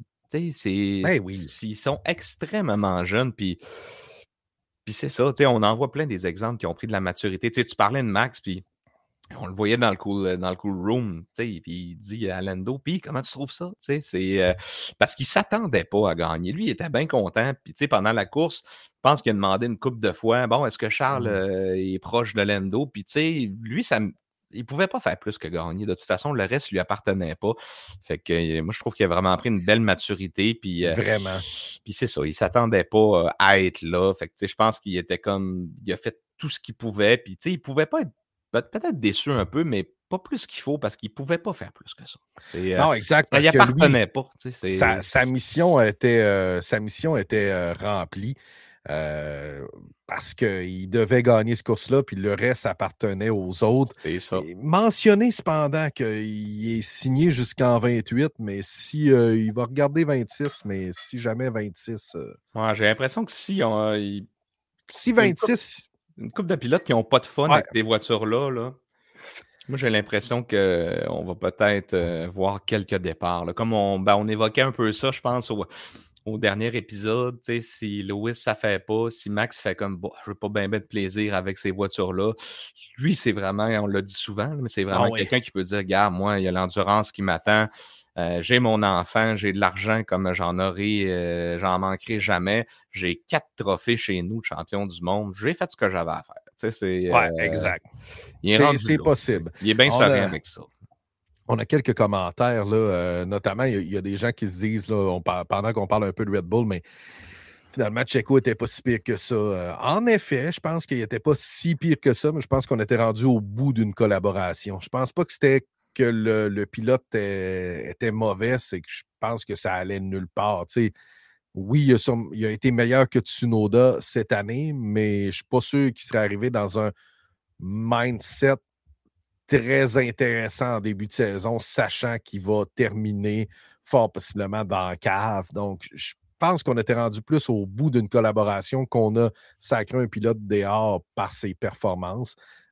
Speaker 3: Ils sont extrêmement jeunes, puis c'est ça, on en voit plein des exemples qui ont pris de la maturité. Tu parlais de Max, puis on le voyait dans le cool room, puis il dit à Lando, puis comment tu trouves ça? C'est parce qu'il ne s'attendait pas à gagner. Lui, il était bien content, puis pendant la course, je pense qu'il a demandé une couple de fois, bon, est-ce que Charles est proche de Lando? Puis lui, il ne pouvait pas faire plus que gagner. De toute façon, le reste ne lui appartenait pas. Fait que moi, je trouve qu'il a vraiment pris une belle maturité. Puis,
Speaker 2: vraiment.
Speaker 3: Puis c'est ça, il ne s'attendait pas à être là. Fait que je pense qu'il était comme. Il a fait tout ce qu'il pouvait. Puis il ne pouvait pas être peut-être déçu un peu, mais pas plus qu'il faut parce qu'il ne pouvait pas faire plus que ça.
Speaker 2: Non, exact.
Speaker 3: Ça n'y appartenait pas.
Speaker 2: Sa mission était remplie. Parce qu'il devait gagner ce course-là, puis le reste appartenait aux autres.
Speaker 3: C'est ça.
Speaker 2: Mentionner cependant qu'il est signé jusqu'en 28, mais si il va regarder 26, mais si jamais 26...
Speaker 3: j'ai l'impression que si
Speaker 2: 26...
Speaker 3: Une couple de pilotes qui n'ont pas de fun avec ces voitures-là, là. Moi, j'ai l'impression qu'on va peut-être voir quelques départs. Là. Comme on évoquait un peu ça, je pense, au dernier épisode, si Lewis, ça ne fait pas, si Max fait comme, je ne veux pas bien de plaisir avec ces voitures-là, lui, c'est vraiment, on l'a dit souvent, mais c'est vraiment quelqu'un qui peut dire, regarde, moi, il y a l'endurance qui m'attend, j'ai mon enfant, j'ai de l'argent comme j'en manquerai jamais, j'ai 4 trophées chez nous de champion du monde, j'ai fait ce que j'avais à faire.
Speaker 2: Exact.
Speaker 3: C'est
Speaker 2: possible.
Speaker 3: Il est bien serein avec ça.
Speaker 2: On a quelques commentaires, là, notamment, il y a des gens qui se disent, là, pendant qu'on parle un peu de Red Bull, mais finalement, Checo n'était pas si pire que ça. En effet, je pense qu'il n'était pas si pire que ça, mais je pense qu'on était rendu au bout d'une collaboration. Je pense pas que c'était que le pilote était mauvais, c'est que je pense que ça allait nulle part. T'sais, oui, il a été meilleur que Tsunoda cette année, mais je ne suis pas sûr qu'il serait arrivé dans un mindset très intéressant en début de saison, sachant qu'il va terminer fort possiblement dans la cave. Donc, je pense qu'on était rendu plus au bout d'une collaboration qu'on a sacré un pilote dehors par ses performances.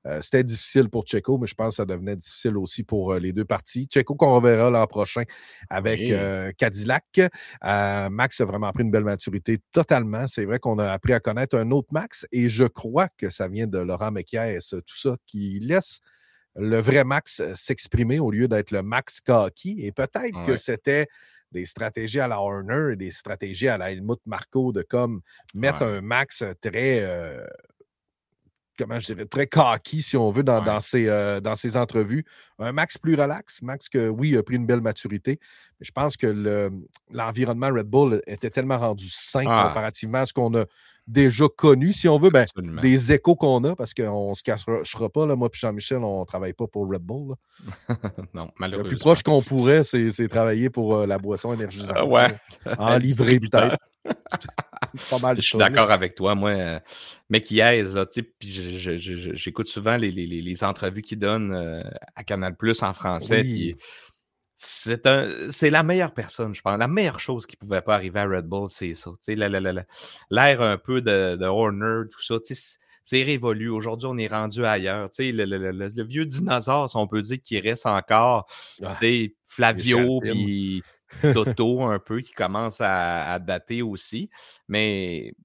Speaker 2: C'était difficile pour Checo, mais je pense que ça devenait difficile aussi pour les deux parties. Checo qu'on reverra l'an prochain avec Cadillac. Max a vraiment pris une belle maturité totalement. C'est vrai qu'on a appris à connaître un autre Max et je crois que ça vient de Laurent Mekies, tout ça, qui laisse le vrai Max s'exprimer au lieu d'être le Max cocky. Et peut-être que c'était des stratégies à la Horner et des stratégies à la Helmut Marko de comme mettre un Max très, comment je dirais, très cocky, si on veut, dans ses entrevues. Un Max plus relax. Max, que oui, a pris une belle maturité. Mais je pense que l'environnement Red Bull était tellement rendu sain comparativement à ce qu'on a déjà connu, si on veut, des échos qu'on a, parce qu'on ne se cachera pas, là, moi et Jean-Michel, on ne travaille pas pour Red Bull.
Speaker 3: Non, malheureusement.
Speaker 2: Le plus proche qu'on pourrait, c'est travailler pour la boisson énergisante. En livrée, peut-être. Pas mal.
Speaker 3: Je suis d'accord avec toi. Moi, Mekies, puis j'écoute souvent les entrevues qu'il donne à Canal+ en français. Puis c'est la meilleure personne, je pense. La meilleure chose qui ne pouvait pas arriver à Red Bull, c'est ça. L'air un peu de Horner, tout ça. C'est révolu. Aujourd'hui, on est rendu ailleurs. Le vieux dinosaure, si on peut dire qu'il reste encore. Flavio, puis Toto, un peu, qui commence à dater aussi. Mais,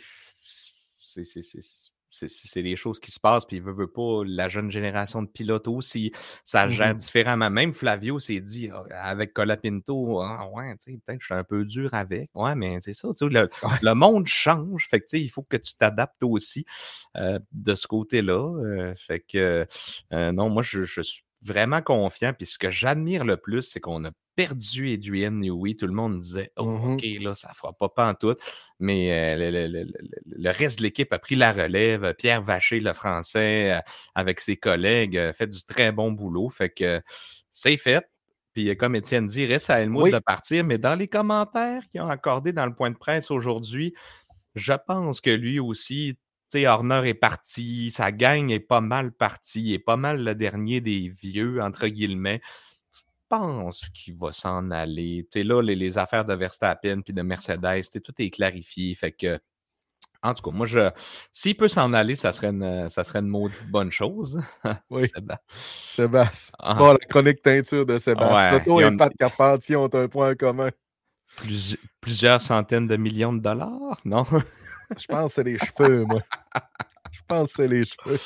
Speaker 3: c'est des choses qui se passent, puis il veut pas, la jeune génération de pilotes aussi, ça gère différemment. Même Flavio s'est dit, avec Colapinto, peut-être que je suis un peu dur avec. Ouais, mais c'est ça, le monde change, fait que il faut que tu t'adaptes aussi de ce côté-là. Fait que, non, moi, je suis vraiment confiant, puis ce que j'admire le plus, c'est qu'on a perdu Adrian Newey. Tout le monde disait, OK, là, ça ne fera pas pantoute. Mais le reste de l'équipe a pris la relève. Pierre Vacher, le Français, avec ses collègues, a fait du très bon boulot. Fait que c'est fait. Puis comme Étienne dit, il reste à Helmut de partir. Mais dans les commentaires qu'ils ont accordés dans le point de presse aujourd'hui, je pense que lui aussi, Horner est parti. Sa gang est pas mal partie. Il est pas mal le dernier des vieux, entre guillemets. Pense qu'il va s'en aller. Là, les affaires de Verstappen puis de Mercedes, tout est clarifié. Fait que, en tout cas, moi, s'il peut s'en aller, ça serait une maudite bonne chose.
Speaker 2: Oui. Sébastien. Bon, la chronique teinture de Sébastien. Toto et Pat Carpentier ont un point en commun.
Speaker 3: Plusieurs centaines de millions de dollars, non?
Speaker 2: Je pense que c'est les cheveux, moi. Je pense que c'est les cheveux.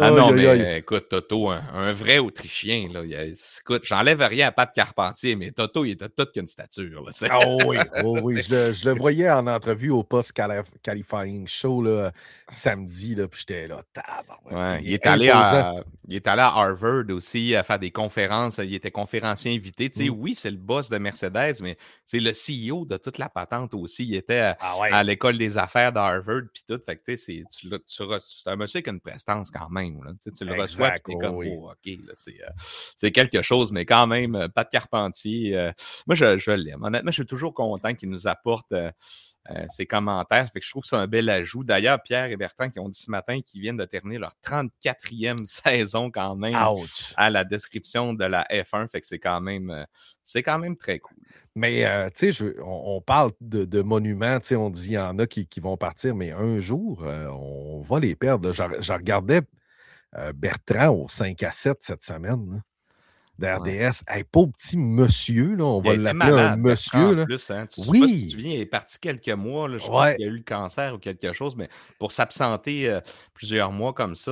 Speaker 3: Écoute, Toto, un vrai Autrichien, là, écoute, j'enlève rien à Pat Carpentier, mais Toto, il était tout qu'une stature. Là,
Speaker 2: oui. Je le voyais en entrevue au post-qualifying show là, samedi, là, puis j'étais là,
Speaker 3: il est allé à Harvard aussi à faire des conférences. Il était conférencier invité. Oui, c'est le boss de Mercedes, mais c'est le CEO de toute la patente aussi. Il était à l'école des affaires d'Harvard, puis tout. Fait que c'est un monsieur avec une prestance quand même. Là. Tu le reçois, puis t'es comme, OK, là, c'est quelque chose, mais quand même, Pat Carpentier, moi, je l'aime. Honnêtement, je suis toujours content qu'il nous apporte ses commentaires. Fait que je trouve que c'est un bel ajout. D'ailleurs, Pierre et Bertrand qui ont dit ce matin qu'ils viennent de terminer leur 34e saison quand même à la description de la F1. Fait que c'est quand même très cool.
Speaker 2: Mais, tu sais, on parle de monuments, tu sais, on dit il y en a qui vont partir, mais un jour, on va les perdre. Je regardais Bertrand au 5-7 cette semaine, là, d'RDS. Hey, pauvre petit monsieur, là, on va l'appeler un monsieur. Là.
Speaker 3: Plus, hein. Tu te souviens, il est parti quelques mois. Là, je pense qu'il a eu le cancer ou quelque chose, mais pour s'absenter plusieurs mois comme ça,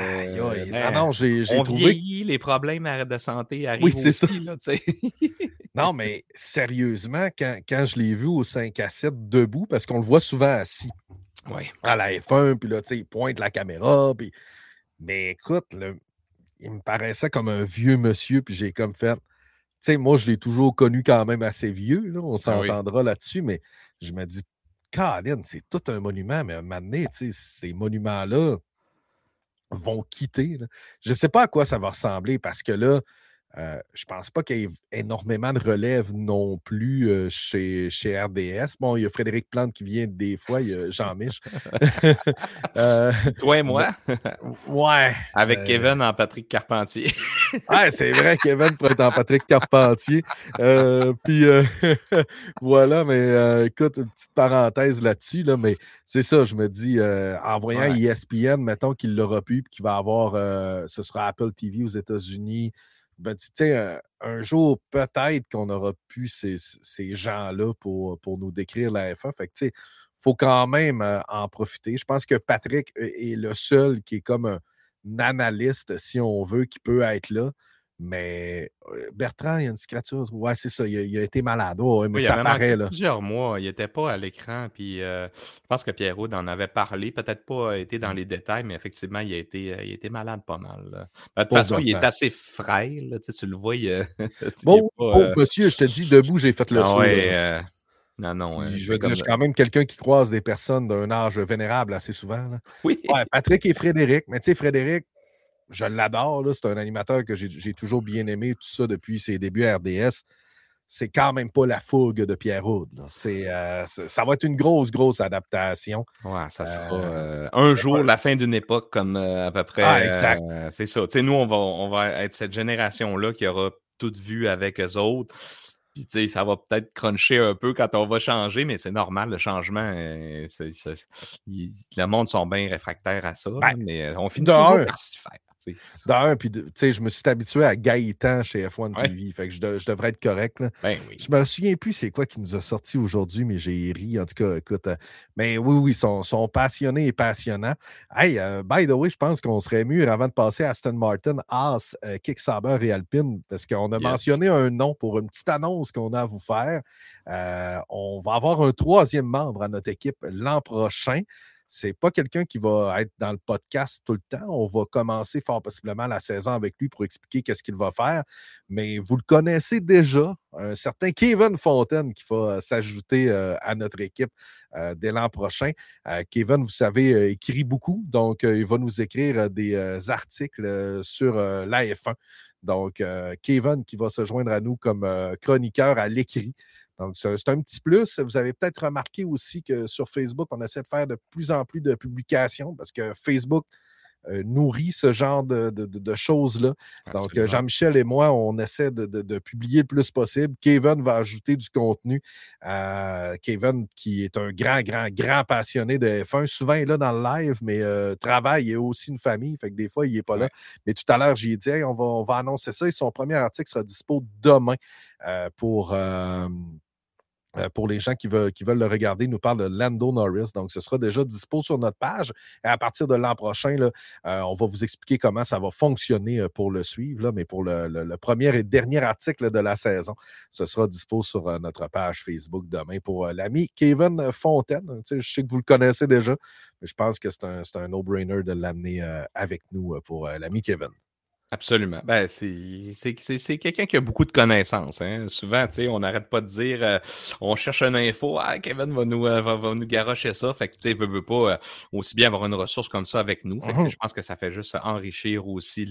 Speaker 2: j'ai trouvé...
Speaker 3: vieillit, les problèmes de santé arrivent aussi. Ça. Là,
Speaker 2: non, mais sérieusement, quand je l'ai vu au 5-7 debout, parce qu'on le voit souvent assis à la F1, puis là, tu sais, il pointe la caméra, puis... Mais écoute, il me paraissait comme un vieux monsieur, puis j'ai comme fait... Tu sais, moi, je l'ai toujours connu quand même assez vieux, là, on s'entendra là-dessus, mais je me dis, Colin, c'est tout un monument, mais à un moment donné, tu sais, ces monuments-là vont quitter. Là. Je ne sais pas à quoi ça va ressembler, parce que là, Je pense pas qu'il y ait énormément de relève non plus chez RDS. Bon, il y a Frédéric Plante qui vient des fois, il y a Jean-Mich.
Speaker 3: Toi et
Speaker 2: Mais,
Speaker 3: moi,
Speaker 2: ouais.
Speaker 3: avec Kevin en Patrick Carpentier.
Speaker 2: Ouais, c'est vrai, Kevin pourrait être en Patrick Carpentier. Puis voilà, mais écoute, une petite parenthèse là-dessus, là, mais c'est ça, je me dis, en voyant
Speaker 3: Ouais.
Speaker 2: ESPN, mettons qu'il l'aura pu, puis qu'il va avoir, ce sera Apple TV aux États-Unis. Ben, tu sais, un jour, peut-être qu'on aura pu ces gens-là pour nous décrire la F1. Fait que, tu sais, il faut quand même en profiter. Je pense que Patrick est le seul qui est comme un analyste, si on veut, qui peut être là. Mais Bertrand, il y a une cicature. Ouais, c'est ça. Il a été malade. Ouais, mais
Speaker 3: Oui, il
Speaker 2: ça
Speaker 3: avait manqué
Speaker 2: paraît, là.
Speaker 3: plusieurs mois. Il n'était pas à l'écran. Puis, je pense que Pierrot en avait parlé. Peut-être pas été dans les détails, mais effectivement, il a été malade pas mal, là. De toute
Speaker 2: Pauvre
Speaker 3: façon, il est
Speaker 2: Bertrand.
Speaker 3: assez frêle, là, tu le vois, il est
Speaker 2: Bon,
Speaker 3: pas.
Speaker 2: pauvre monsieur, je te dis, debout, j'ai fait le
Speaker 3: Ah
Speaker 2: saut, là.
Speaker 3: ouais, non,
Speaker 2: Puis, je
Speaker 3: c'est
Speaker 2: veux dire, je
Speaker 3: comme.
Speaker 2: suis quand même quelqu'un qui croise des personnes d'un âge vénérable assez souvent, là.
Speaker 3: Oui,
Speaker 2: Ouais, Patrick et Frédéric. Mais tu sais, Frédéric, je l'adore, là. C'est un animateur que j'ai toujours bien aimé, tout ça, depuis ses débuts à RDS. C'est quand même pas la fougue de Pierre Houd. Ça va être une grosse adaptation.
Speaker 3: ouais, ça sera un
Speaker 2: C'est
Speaker 3: jour la fin d'une époque, comme à peu près.
Speaker 2: exact.
Speaker 3: C'est ça. Tu sais, nous, on va être cette génération-là qui aura tout vu avec eux autres. Puis, tu sais, ça va peut-être cruncher un peu quand on va changer, mais c'est normal, le changement. Le monde sont bien réfractaires à ça,
Speaker 2: Ben,
Speaker 3: là, mais on finit toujours
Speaker 2: d'un,
Speaker 3: par s'y faire. Tu sais.
Speaker 2: puis tu sais, je me suis habitué à Gaëtan chez F1
Speaker 3: Ouais,
Speaker 2: TV. Fait que je devrais être correct, là.
Speaker 3: ben oui.
Speaker 2: Je me souviens plus c'est quoi qui nous a sorti aujourd'hui, mais j'ai ri. En tout cas, écoute. Mais oui, ils sont passionnés et passionnants. Hey, by the way, je pense qu'on serait mieux avant de passer à Aston Martin, Haas, Kick-Sauber et Alpine, parce qu'on a
Speaker 3: Yes.
Speaker 2: mentionné un nom pour une petite annonce qu'on a à vous faire. On va avoir un troisième membre à notre équipe l'an prochain. C'est pas quelqu'un qui va être dans le podcast tout le temps. On va commencer fort possiblement la saison avec lui pour expliquer qu'est-ce qu'il va faire. Mais vous le connaissez déjà, un certain Kevin Fontaine qui va s'ajouter à notre équipe dès l'an prochain. Kevin, vous savez, écrit beaucoup, donc il va nous écrire des articles sur la F1. Donc, Kevin qui va se joindre à nous comme chroniqueur à l'écrit. Donc, c'est un petit plus. Vous avez peut-être remarqué aussi que sur Facebook, on essaie de faire de plus en plus de publications parce que Facebook nourrit ce genre de choses-là. Donc,
Speaker 3: Absolument.
Speaker 2: Jean-Michel et moi, on essaie de publier le plus possible. Kevin va ajouter du contenu. Kevin, qui est un grand passionné de F1, souvent il est là dans le live, mais travaille et aussi une famille. Fait que des fois, il n'est pas là.
Speaker 3: Ouais.
Speaker 2: Mais tout à l'heure, j'ai dit, hey, on va annoncer ça. Et son premier article sera dispo demain pour les gens qui veulent le regarder. Il nous parle de Lando Norris. Donc, ce sera déjà dispo sur notre page. Et à partir de l'an prochain, là, on va vous expliquer comment ça va fonctionner pour le suivre. Là, mais pour le premier et dernier article de la saison, ce sera dispo sur notre page Facebook demain pour l'ami Kevin Fontaine. Tu sais, je sais que vous le connaissez déjà, mais je pense que c'est un no-brainer de l'amener avec nous pour l'ami Kevin.
Speaker 3: Absolument. Ben, c'est quelqu'un qui a beaucoup de connaissances, hein. Souvent, tu sais, on n'arrête pas de dire, on cherche une info, Kevin va nous garrocher ça. Fait que, tu sais, veut pas aussi bien avoir une ressource comme ça avec nous. Fait que, tu sais, je pense que ça fait juste enrichir aussi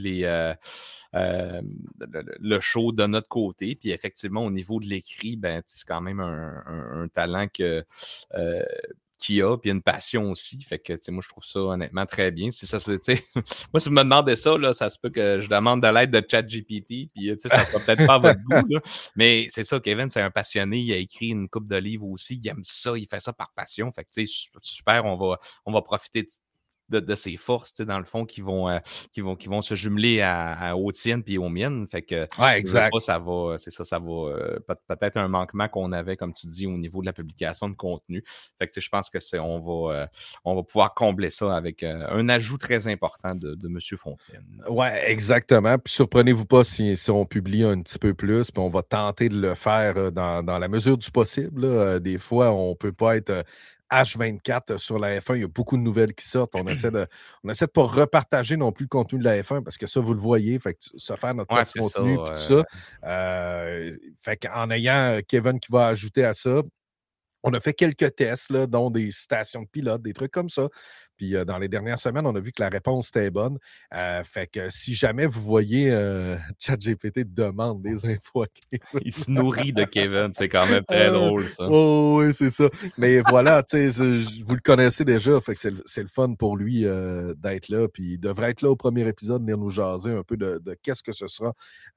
Speaker 3: le show de notre côté. Puis effectivement, au niveau de l'écrit, ben, c'est quand même un talent qu'il a, puis une passion aussi. Fait que, tu sais, moi, je trouve ça honnêtement très bien. Si ça, tu sais, moi, si vous me demandez ça, là, ça se peut que je demande de l'aide de ChatGPT, puis, tu sais, ça sera peut-être pas à votre goût, là. Mais c'est ça, Kevin, c'est un passionné. Il a écrit une couple de livres aussi. Il aime ça, il fait ça par passion. Fait que, tu sais, super, on va profiter de ses forces, tu sais, dans le fond, qui vont se jumeler aux tiennes puis aux miennes. Fait que,
Speaker 2: Ouais,
Speaker 3: je veux
Speaker 2: exact.
Speaker 3: pas, ça va peut-être un manquement qu'on avait, comme tu dis, au niveau de la publication de contenu. Fait que, tu sais, je pense que on va pouvoir combler ça avec un ajout très important de M. Fontaine.
Speaker 2: Ouais, exactement. Puis surprenez-vous pas si on publie un petit peu plus, puis on va tenter de le faire dans la mesure du possible, là. Des fois, on ne peut pas être H24 sur la F1. Il y a beaucoup de nouvelles qui sortent. On essaie de pas repartager non plus le contenu de la F1 parce que ça, vous le voyez. Fait que se faire notre
Speaker 3: Ouais,
Speaker 2: propre
Speaker 3: c'est ça.
Speaker 2: contenu, puis tout ça. Fait qu'en ayant Kevin qui va ajouter à ça, On a fait quelques tests, là, dont des citations de pilotes, des trucs comme ça. Puis dans les dernières semaines, on a vu que la réponse était bonne. Fait que si jamais vous voyez ChatGPT demande des infos à Kevin.
Speaker 3: Il se nourrit de Kevin. C'est quand même très drôle, ça.
Speaker 2: Oh, oui, c'est ça. Mais voilà, tu sais, vous le connaissez déjà. Fait que c'est le fun pour lui d'être là. Puis il devrait être là au premier épisode, venir nous jaser un peu de qu'est-ce que ce sera.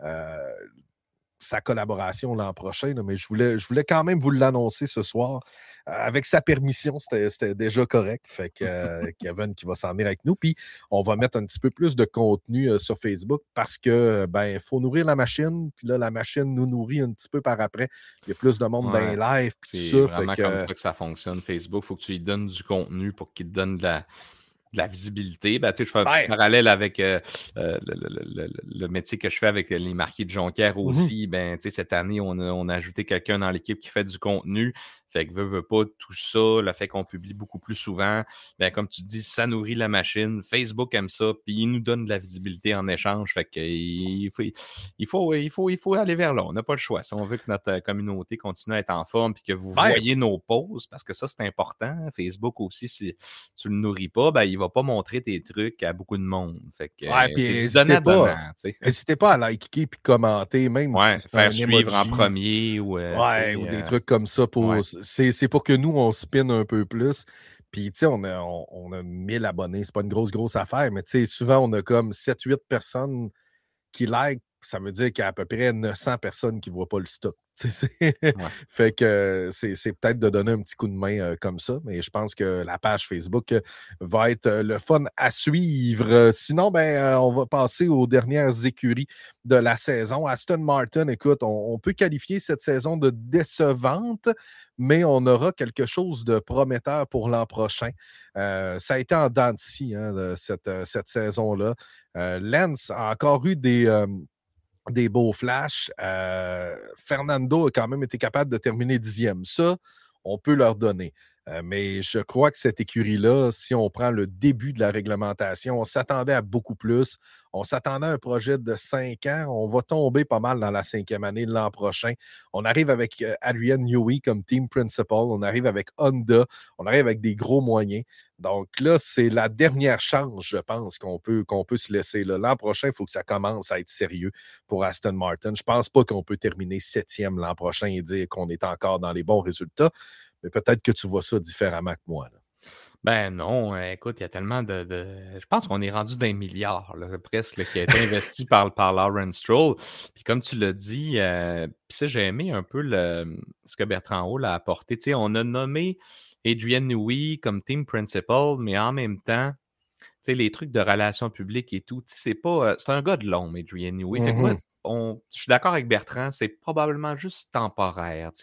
Speaker 2: Sa collaboration l'an prochain, là, mais je voulais quand même vous l'annoncer ce soir. Avec sa permission, c'était déjà correct. Fait que Kevin qui va s'en venir avec nous. Puis on va mettre un petit peu plus de contenu sur Facebook parce que il faut nourrir la machine. Puis là, la machine nous nourrit un petit peu par après. Il y a plus de monde dans les lives.
Speaker 3: C'est vraiment comme ça que ça fonctionne, Facebook. Il faut que tu lui donnes du contenu pour qu'il te donne de la visibilité. Ben, je fais un petit parallèle avec le métier que je fais avec les marquis de Jonquière aussi. Cette année, on a ajouté quelqu'un dans l'équipe qui fait du contenu. Fait que veut pas, tout ça, le fait qu'on publie beaucoup plus souvent, comme tu dis, ça nourrit la machine. Facebook aime ça, puis il nous donne de la visibilité en échange. Fait que il faut aller vers là. On n'a pas le choix. Si on veut que notre communauté continue à être en forme puis que vous voyez nos posts, parce que ça, c'est important. Facebook aussi, si tu le nourris pas, il va pas montrer tes trucs à beaucoup de monde. Fait que c'est du donnant-donnant.
Speaker 2: N'hésitez pas à liker puis commenter, même si c'est
Speaker 3: faire suivre en premier ou
Speaker 2: des trucs comme ça. C'est pour que nous, on spin un peu plus. Puis, tu sais, on a 1000 abonnés. C'est pas une grosse affaire, mais tu sais, souvent, on a comme 7-8 personnes qui like. Ça veut dire qu'il y a à peu près 900 personnes qui ne voient pas le stock. Fait que c'est peut-être de donner un petit coup de main comme ça, mais je pense que la page Facebook va être le fun à suivre. Sinon, on va passer aux dernières écuries de la saison. Aston Martin, écoute, on peut qualifier cette saison de décevante, mais on aura quelque chose de prometteur pour l'an prochain. Ça a été en dents de scie, cette saison-là. Lance a encore eu des beaux flashs. Fernando a quand même été capable de terminer 10e. Ça, on peut leur donner. Mais je crois que cette écurie-là, si on prend le début de la réglementation, on s'attendait à beaucoup plus. On s'attendait à un projet de 5 ans. On va tomber pas mal dans la 5e année de l'an prochain. On arrive avec Adrian Newey comme team principal. On arrive avec Honda. On arrive avec des gros moyens. Donc là, c'est la dernière chance, je pense, qu'on peut se laisser. L'an prochain, il faut que ça commence à être sérieux pour Aston Martin. Je ne pense pas qu'on peut terminer 7e l'an prochain et dire qu'on est encore dans les bons résultats. Mais peut-être que tu vois ça différemment que moi. Là.
Speaker 3: Non, écoute, il y a tellement de... Je pense qu'on est rendu d'un milliard, là, presque, là, qui a été investi par Lawrence Stroll. Puis comme tu l'as dit, j'ai aimé un peu ce que Bertrand Hall a apporté. Tu sais, on a nommé Adrian Newey comme team principal, mais en même temps, tu sais, les trucs de relations publiques et tout, c'est pas... c'est un gars de l'ombre, Adrian Newey. Fait que moi, je suis d'accord avec Bertrand, c'est probablement juste temporaire,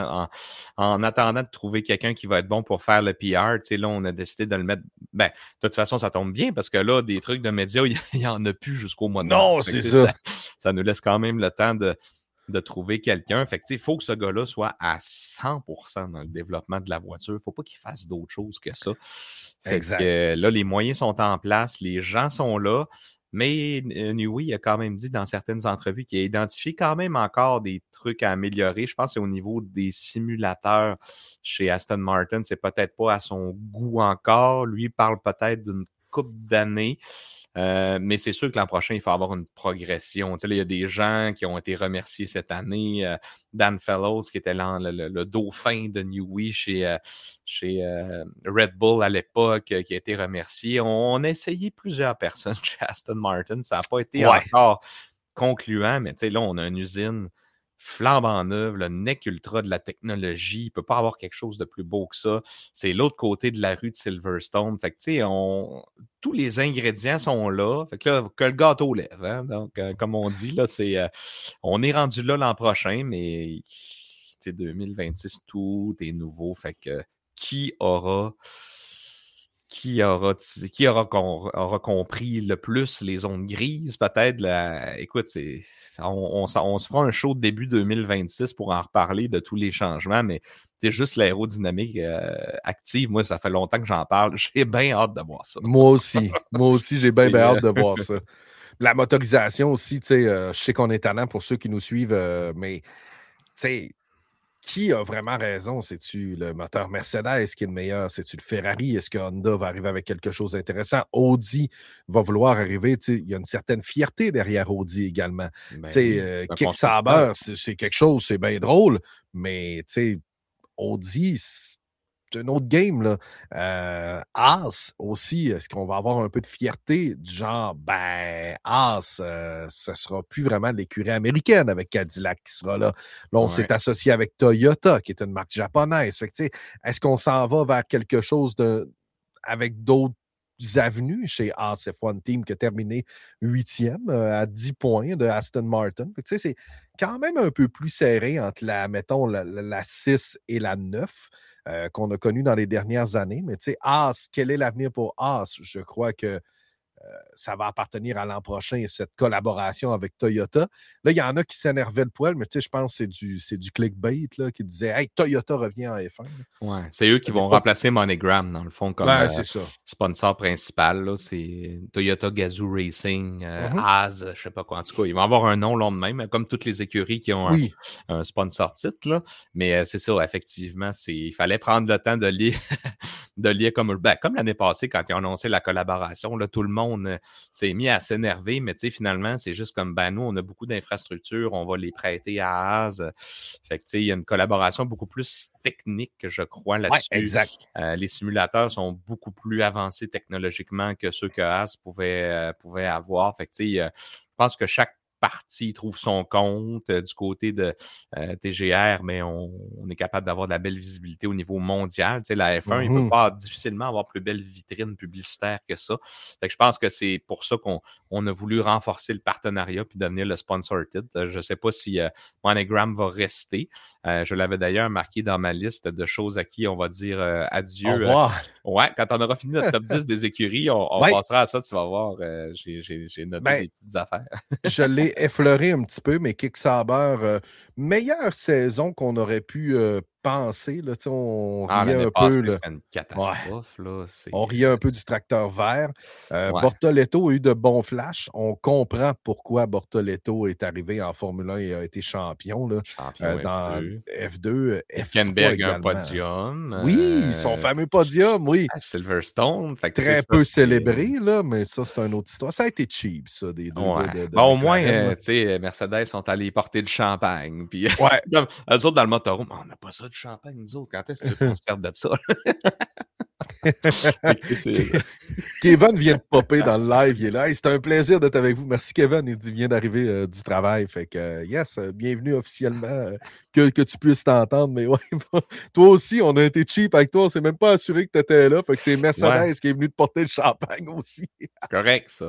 Speaker 3: en attendant de trouver quelqu'un qui va être bon pour faire le PR, là, on a décidé de le mettre, de toute façon, ça tombe bien, parce que là, des trucs de médias, il n'y en a plus jusqu'au mois de mars.
Speaker 2: Non, c'est ça.
Speaker 3: Ça nous laisse quand même le temps de trouver quelqu'un. Fait que, il faut que ce gars-là soit à 100% dans le développement de la voiture. Il ne faut pas qu'il fasse d'autres choses que ça. Fait que, là, les moyens sont en place, les gens sont là. Mais Newey a quand même dit dans certaines entrevues qu'il a identifié quand même encore des trucs à améliorer. Je pense que c'est au niveau des simulateurs chez Aston Martin. C'est peut-être pas à son goût encore. Lui, il parle peut-être d'une couple d'années. Mais c'est sûr que l'an prochain, il faut avoir une progression. Il y a des gens qui ont été remerciés cette année. Dan Fellows, qui était le dauphin de Newey chez Red Bull à l'époque, qui a été remercié. On a essayé plusieurs personnes chez Aston Martin. Ça n'a pas été encore concluant, mais là, on a une usine flambant neuve, le nec ultra de la technologie. Il ne peut pas avoir quelque chose de plus beau que ça. C'est l'autre côté de la rue de Silverstone. Fait que, tous les ingrédients sont là. Fait que là, que le gâteau lève. Hein? Donc, comme on dit, là, on est rendu là l'an prochain, mais 2026, tout est nouveau. Fait que qui aura compris le plus les zones grises, peut-être? Écoute, on se fera un show de début 2026 pour en reparler de tous les changements, mais c'est juste l'aérodynamique active. Moi, ça fait longtemps que j'en parle. J'ai bien hâte de voir ça.
Speaker 2: Moi aussi, j'ai bien hâte de voir ça. La motorisation aussi, je sais qu'on est tannant pour ceux qui nous suivent, mais tu sais, qui a vraiment raison? C'est-tu le moteur Mercedes qui est le meilleur? C'est-tu le Ferrari? Est-ce que Honda va arriver avec quelque chose d'intéressant? Audi va vouloir arriver. Il y a une certaine fierté derrière Audi également. Kick Sauber, c'est quelque chose, c'est bien drôle, mais Audi, c'est un autre game, là. Haas aussi, est-ce qu'on va avoir un peu de fierté du genre, Haas, ce sera plus vraiment l'écurie américaine avec Cadillac qui sera là. Là, on s'est associé avec Toyota, qui est une marque japonaise. Fait que, est-ce qu'on s'en va vers quelque chose avec d'autres avenues chez Haas F1 Team qui a terminé 8e à 10 points de Aston Martin? Fait que, c'est quand même un peu plus serré entre la 6 et la 9. Qu'on a connu dans les dernières années. Mais Haas, quel est l'avenir pour Haas? Je crois que ça va appartenir à l'an prochain, cette collaboration avec Toyota. Là, il y en a qui s'énervaient le poil, mais je pense que c'est du clickbait là, qui disait « Hey, Toyota revient en F1. »
Speaker 3: Ouais, c'est eux qui vont remplacer MoneyGram, dans le fond, comme sponsor principal. Là, c'est Toyota Gazoo Racing, Haas, je ne sais pas quoi. En tout cas, ils vont avoir un nom long de même, comme toutes les écuries qui ont un sponsor titre. Là. Mais c'est ça, effectivement, il fallait prendre le temps de lire comme l'année passée, quand ils ont annoncé la collaboration, là, tout le monde s'est mis à s'énerver, mais finalement, c'est juste comme, nous, on a beaucoup d'infrastructures, on va les prêter à Haas. Fait que, il y a une collaboration beaucoup plus technique, je crois, là-dessus.
Speaker 2: Ouais, exact.
Speaker 3: Les simulateurs sont beaucoup plus avancés technologiquement que ceux que Haas pouvait avoir. Fait que, je pense que chaque partie trouve son compte du côté de TGR, mais on est capable d'avoir de la belle visibilité au niveau mondial. La F1, il ne peut pas difficilement avoir plus belle vitrine publicitaire que ça. Fait que je pense que c'est pour ça qu'on a voulu renforcer le partenariat puis devenir le sponsor titre. Je ne sais pas si MoneyGram va rester. Je l'avais d'ailleurs marqué dans ma liste de choses à qui on va dire adieu.
Speaker 2: Au revoir.
Speaker 3: Quand on aura fini notre top 10 des écuries, on passera à ça, tu vas voir. J'ai noté des petites affaires.
Speaker 2: Je l'ai effleuré un petit peu, mais Kick Sauber, meilleure saison qu'on aurait pu penser. Là, on riait un peu.
Speaker 3: C'était une catastrophe. Là,
Speaker 2: on riait un peu du tracteur vert. Bortoleto a eu de bons flashs. On comprend pourquoi Bortoleto est arrivé en Formule 1 et a été champion, là, dans F2.
Speaker 3: Hülkenberg a un podium.
Speaker 2: Oui, son fameux podium, oui.
Speaker 3: À Silverstone. Fait que,
Speaker 2: très peu célébré, là, mais ça, c'est une autre histoire. Ça a été cheap, ça, des deux.
Speaker 3: Au moins, Mercedes sont allés porter du champagne. Puis, comme, eux autres, dans le motorhome, on n'a pas ça de champagne, nous autres. Quand est-ce qu'on se sert de ça?
Speaker 2: Kevin vient de popper dans le live, il est là. Hey, c'est un plaisir d'être avec vous. Merci Kevin, il vient d'arriver du travail. Fait que bienvenue officiellement, que tu puisses t'entendre. Mais toi aussi, on a été cheap avec toi, on s'est même pas assuré que tu étais là. Fait que c'est Mercedes qui est venu te porter le champagne aussi.
Speaker 3: C'est correct, ça.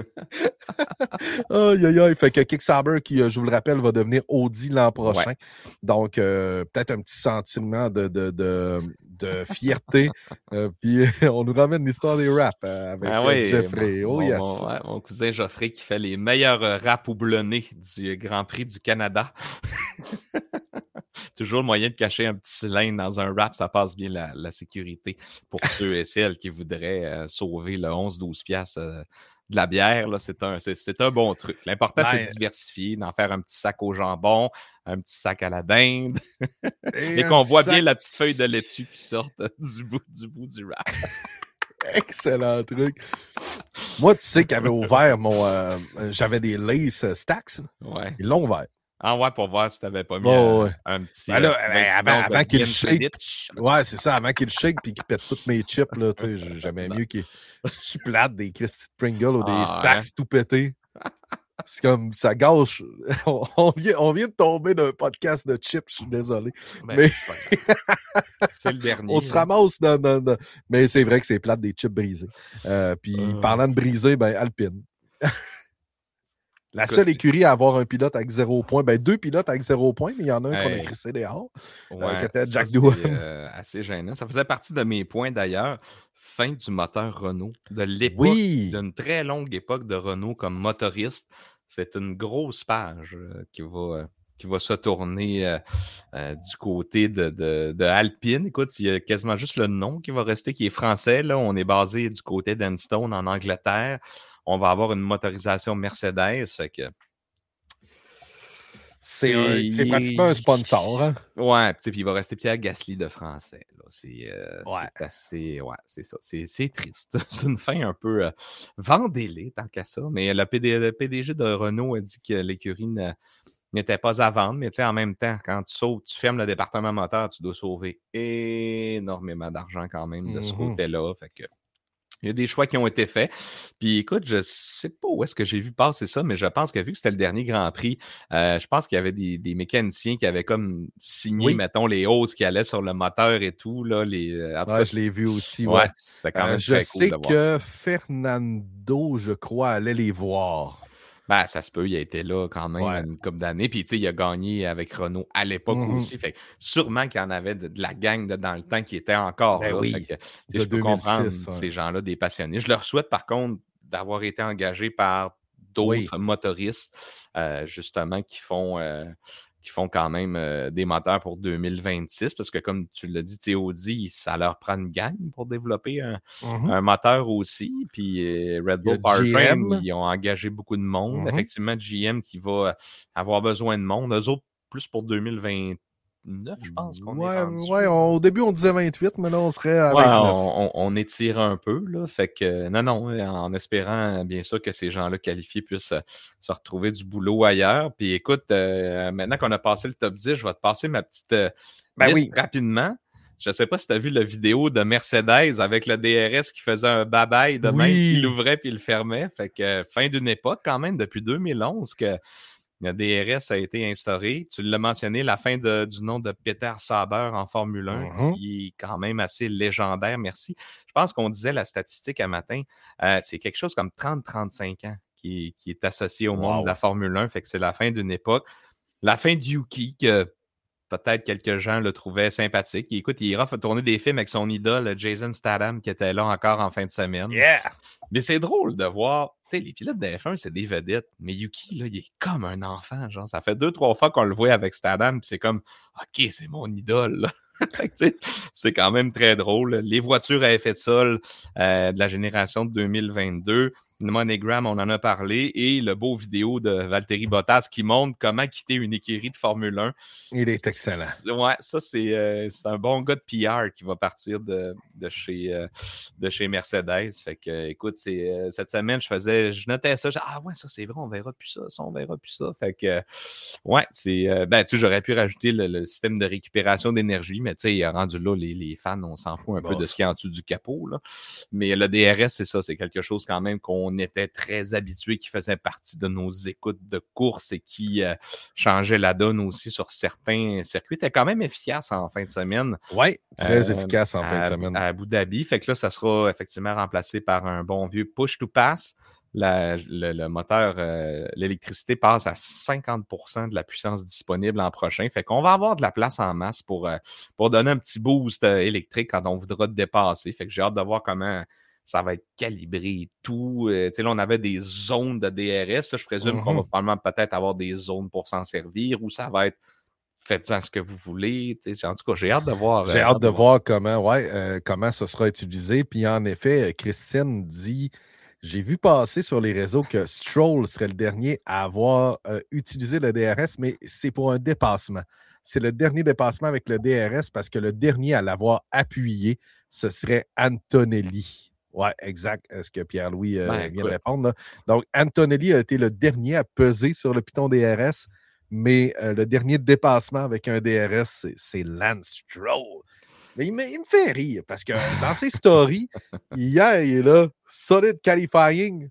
Speaker 2: Fait que Kick Sauber, qui, je vous le rappelle, va devenir Audi l'an prochain. Donc, peut-être un petit sentiment de fierté. Puis, on nous ramène l'histoire des raps avec Geoffrey.
Speaker 3: Mon cousin Geoffrey qui fait les meilleurs raps houblonnés du Grand Prix du Canada. Toujours le moyen de cacher un petit cylindre dans un rap, ça passe bien la sécurité pour ceux et celles qui voudraient sauver le 11-12 piastres de la bière. Là, c'est un bon truc. L'important, c'est de diversifier, d'en faire un petit sac au jambon, un petit sac à la dinde, et qu'on voit bien la petite feuille de laitue qui sort du bout du rap.
Speaker 2: Excellent truc. Moi, tu sais qu'ils avaient ouvert j'avais des Lace Stacks.
Speaker 3: Ouais.
Speaker 2: Ils l'ont ouvert.
Speaker 3: Ah ouais, pour voir si t'avais pas mis un petit...
Speaker 2: avant qu'il shake. Ouais, c'est ça, avant qu'il shake puis qu'il pète toutes mes chips, là, tu sais, j'aimais mieux qu'il tu plate des Christy Pringle ou des Stacks tout pétés. C'est comme, ça gâche. On vient de tomber d'un podcast de chips, je suis désolé. Mais
Speaker 3: c'est le dernier.
Speaker 2: On se ramasse dans... Mais c'est vrai que c'est plate des chips brisés. Puis parlant de briser, Alpine. La seule écurie à avoir un pilote avec 0 points, 2 pilotes avec 0 points, mais il y en a un qu'on a crissé dehors, qui était Jack Doohan.
Speaker 3: Assez gênant. Ça faisait partie de mes points d'ailleurs. Fin du moteur Renault, de l'époque, d'une très longue époque de Renault comme motoriste. C'est une grosse page qui va se tourner du côté de Alpine. Écoute, il y a quasiment juste le nom qui va rester, qui est français. Là. On est basé du côté d'Enstone en Angleterre. On va avoir une motorisation Mercedes. Fait que
Speaker 2: C'est pratiquement un sponsor. Hein?
Speaker 3: Ouais, puis il va rester Pierre Gasly de français. Là. C'est assez. Ouais, c'est ça. C'est triste. C'est une fin un peu vendez-les, tant qu'à ça. Mais le PDG de Renault a dit que l'écurie n'était pas à vendre. Mais en même temps, quand tu sautes, tu fermes le département moteur, tu dois sauver énormément d'argent quand même de ce côté-là. Fait que. Il y a des choix qui ont été faits. Puis écoute, je sais pas où est-ce que j'ai vu passer ça, mais je pense que vu que c'était le dernier Grand Prix, je pense qu'il y avait des mécaniciens qui avaient comme signé, mettons, les hausses qui allaient sur le moteur et tout. Là, en tout cas,
Speaker 2: je l'ai vu aussi.
Speaker 3: Ouais, c'était quand même très cool de voir.
Speaker 2: Je sais que Fernando, je crois, allait les voir.
Speaker 3: Ben, ça se peut, il a été là quand même une couple d'années. Puis, il a gagné avec Renault à l'époque aussi. Fait que sûrement qu'il y en avait de la gang dans le temps qui était encore là.
Speaker 2: Oui,
Speaker 3: fait que, je peux comprendre ces gens-là, des passionnés. Je leur souhaite, par contre, d'avoir été engagés par d'autres motoristes, justement, qui font quand même des moteurs pour 2026, parce que comme tu l'as dit, Audi, ça leur prend une gang pour développer un moteur aussi. Puis Red Bull Powertrain, ils ont engagé beaucoup de monde. Effectivement, GM qui va avoir besoin de monde. Eux autres, plus pour 2029, je pense qu'on est rendu.
Speaker 2: Ouais, au début, on disait 28, mais là, on serait à 29.
Speaker 3: On étire un peu, là. Fait que, non, en espérant, bien sûr, que ces gens-là qualifiés puissent se retrouver du boulot ailleurs. Puis écoute, maintenant qu'on a passé le top 10, je vais te passer ma petite liste rapidement. Je ne sais pas si tu as vu la vidéo de Mercedes avec le DRS qui faisait un bye-bye de même, qui l'ouvrait puis il le fermait. Fait que, fin d'une époque, quand même, depuis 2011, que le DRS a été instauré. Tu l'as mentionné, la fin du nom de Peter Saber en Formule 1, qui est quand même assez légendaire. Merci. Je pense qu'on disait la statistique un matin, c'est quelque chose comme 30-35 ans qui est associé au monde de la Formule 1. Fait que c'est la fin d'une époque. La fin de Yuki, que peut-être quelques gens le trouvaient sympathique. Et écoute, il ira tourner des films avec son idole, Jason Statham, qui était là encore en fin de semaine.
Speaker 2: Yeah!
Speaker 3: Mais c'est drôle de voir, tu sais, les pilotes de F1, c'est des vedettes, mais Yuki, là, il est comme un enfant, genre, ça fait 2-3 fois qu'on le voit avec Statham, puis c'est comme, OK, c'est mon idole, là. Fait que, c'est quand même très drôle. Les voitures à effet de sol de la génération de 2022, le MoneyGram, on en a parlé, et le beau vidéo de Valtteri Bottas qui montre comment quitter une écurie de Formule 1.
Speaker 2: Il est excellent.
Speaker 3: Ouais, ça, c'est un bon gars de PR qui va partir de chez Mercedes. Fait que, écoute, cette semaine, je notais ça. Ça, c'est vrai, on verra plus ça, on verra plus ça. Fait que, ouais, j'aurais pu rajouter le système de récupération d'énergie, mais tu sais, rendu là, les fans, on s'en fout un peu de ce qu'il y a en dessous du capot, là. Mais le DRS, c'est ça, c'est quelque chose quand même qu'on était très habitué, qui faisait partie de nos écoutes de course et qui changeait la donne aussi sur certains circuits. Était quand même efficace en fin de semaine.
Speaker 2: Oui, très efficace en fin de semaine.
Speaker 3: À Abu Dhabi. Fait que là, ça sera effectivement remplacé par un bon vieux push-to-pass. Le moteur, l'électricité passe à 50% de la puissance disponible l'an prochain. Fait qu'on va avoir de la place en masse pour donner un petit boost électrique quand on voudra dépasser. Fait que j'ai hâte de voir comment ça va être calibré et tout. Tu sais, là, on avait des zones de DRS. Là, je présume qu'on va probablement peut-être avoir des zones pour s'en servir, ou ça va être faites-en ce que vous voulez. Tu sais, en tout cas, j'ai hâte de voir.
Speaker 2: J'ai hâte de voir comment ça sera utilisé. Puis en effet, Christine dit, j'ai vu passer sur les réseaux que Stroll serait le dernier à avoir utilisé le DRS, mais c'est pour un dépassement. C'est le dernier dépassement avec le DRS parce que le dernier à l'avoir appuyé, ce serait Antonelli. Oui, exact. Est-ce que Pierre-Louis vient de répondre? Là? Donc, Antonelli a été le dernier à peser sur le piton DRS, mais le dernier dépassement avec un DRS, c'est Lance Stroll. Mais il me fait rire parce que dans ses stories, hier, il est là, solid qualifying,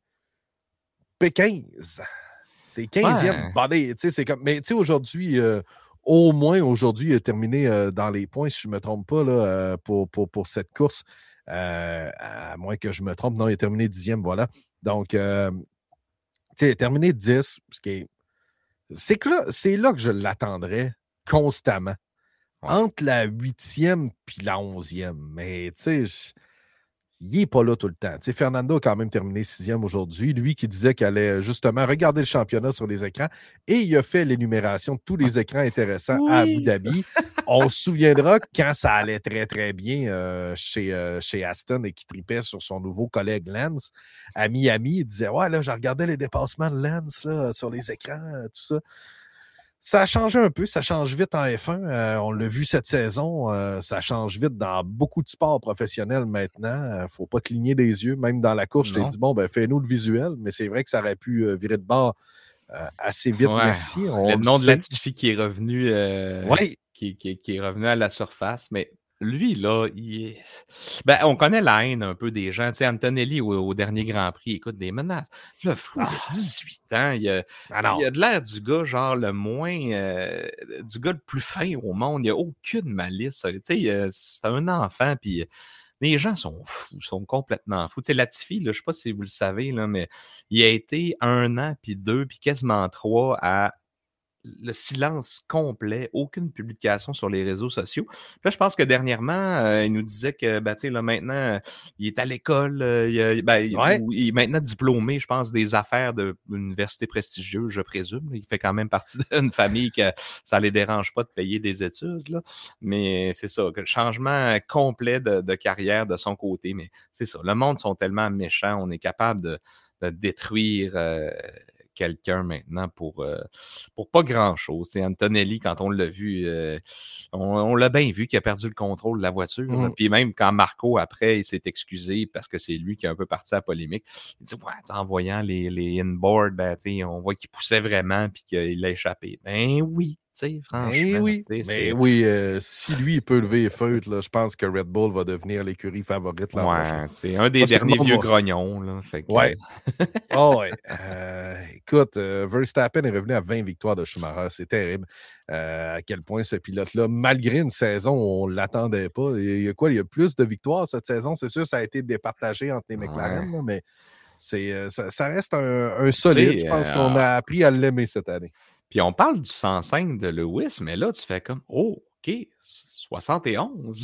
Speaker 2: P15. T'es 15e body. C'est comme, mais tu sais, aujourd'hui, au moins aujourd'hui, il a terminé dans les points, si je ne me trompe pas, là, pour cette course. À moins que je me trompe, non, il a terminé 10e, voilà. Donc, tu sais, il a terminé 10, ce qui est. C'est là que je l'attendrais constamment. Ouais. Entre la 8e puis la 11e. Mais, tu sais, il n'est pas là tout le temps. Tu sais, Fernando a quand même terminé 6e aujourd'hui. Lui qui disait qu'il allait justement regarder le championnat sur les écrans, et il a fait l'énumération de tous les écrans intéressants à Abu Dhabi. On se souviendra quand ça allait très, très bien chez Aston et qui tripait sur son nouveau collègue Lance. À Miami, il disait « Ouais, là, je regardais les dépassements de Lance là, sur les écrans, tout ça. » Ça a changé un peu, ça change vite en F1. On l'a vu cette saison, ça change vite dans beaucoup de sports professionnels maintenant. Faut pas cligner des yeux. Même dans la course, je t'ai dit, bon, ben fais-nous le visuel, mais c'est vrai que ça aurait pu virer de bord assez vite,
Speaker 3: Ouais,
Speaker 2: merci.
Speaker 3: le
Speaker 2: On le
Speaker 3: nom de
Speaker 2: sait.
Speaker 3: Latifi qui est revenu
Speaker 2: Oui,
Speaker 3: qui est revenu à la surface, mais lui, là, on connaît la haine un peu des gens. Tu sais, Antonelli au dernier Grand Prix, écoute, des menaces. Le flou, il a 18 ans. Il a de l'air du gars, genre, le moins... du gars le plus fin au monde. Il n'y a aucune malice. Tu sais, c'est un enfant, puis les gens sont fous, sont complètement fous. Tu sais, Latifi, là, je ne sais pas si vous le savez, là, mais il a été 1 an, puis 2, puis quasiment 3 à le silence complet, aucune publication sur les réseaux sociaux. Puis là, je pense que dernièrement, il nous disait que, tu sais, là, maintenant, il est à l'école, il est maintenant diplômé, je pense, des affaires d'une université prestigieuse, je présume. Il fait quand même partie d'une famille que ça ne les dérange pas de payer des études, là. Mais c'est ça, que le changement complet de carrière de son côté. Mais c'est ça, le monde sont tellement méchants, on est capable de détruire quelqu'un maintenant pour pas grand-chose. C'est Antonelli, quand on l'a vu, on l'a bien vu qu'il a perdu le contrôle de la voiture. Puis même quand Marco, après, il s'est excusé parce que c'est lui qui a un peu parti à la polémique, il dit en voyant les inboards, on voit qu'il poussait vraiment puis qu'il a échappé. Ben oui, franchement.
Speaker 2: Mais oui, si lui, il peut lever les feutres, là, je pense que Red Bull va devenir l'écurie favorite l'an prochain.
Speaker 3: C'est un des derniers vieux grognons. Là, fait que...
Speaker 2: Ouais. Écoute, Verstappen est revenu à 20 victoires de Schumacher. C'est terrible. À quel point ce pilote-là, malgré une saison où on ne l'attendait pas, il y a plus de victoires cette saison. C'est sûr, ça a été départagé entre les McLaren, là, mais ça reste un solide. Je pense qu'on a appris à l'aimer cette année.
Speaker 3: Puis on parle du 105 de Lewis, mais là, tu fais comme, oh, OK, 71.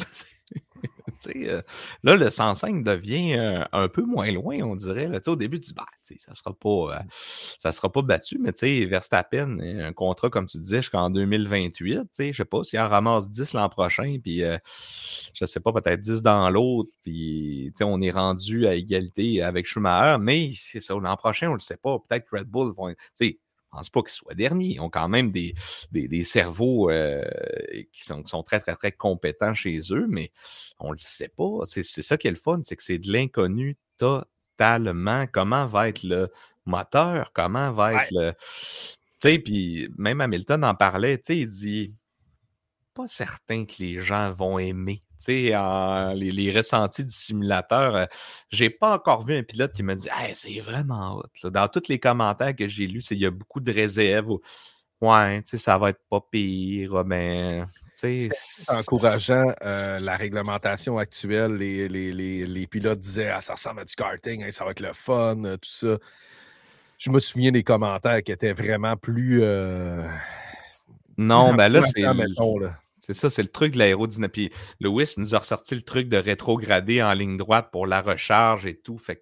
Speaker 3: Là, le 105 devient un peu moins loin, on dirait. Là. Au début, tu dis, ça sera pas battu, mais Verstappen, un contrat, comme tu disais, jusqu'en 2028. Je ne sais pas s'il en ramasse 10 l'an prochain, puis je ne sais pas, peut-être 10 dans l'autre, puis on est rendu à égalité avec Schumacher, mais c'est ça, l'an prochain, on ne le sait pas. Peut-être que Red Bull vont... Je ne pense pas qu'ils soient derniers. Ils ont quand même des cerveaux qui sont très, très, très compétents chez eux, mais on ne le sait pas. C'est ça qui est le fun, c'est que c'est de l'inconnu totalement. Comment va être le moteur? Comment va être le... Tu sais, puis même Hamilton en parlait, il dit pas certain que les gens vont aimer. Tu sais, les ressentis du simulateur, j'ai pas encore vu un pilote qui me dit hey, c'est vraiment hot. Là. Dans tous les commentaires que j'ai lus, il y a beaucoup de réserves. Ouais, tu sais, ça va être pas pire, mais.
Speaker 2: C'est encourageant la réglementation actuelle. Les pilotes disaient ça ressemble à du karting, ça va être le fun, tout ça. Je me souviens des commentaires qui étaient vraiment plus.
Speaker 3: Non, ben là, c'est.
Speaker 2: Mettons, là.
Speaker 3: C'est ça, c'est le truc de l'aérodynamique. Puis Lewis nous a ressorti le truc de rétrograder en ligne droite pour la recharge et tout. Fait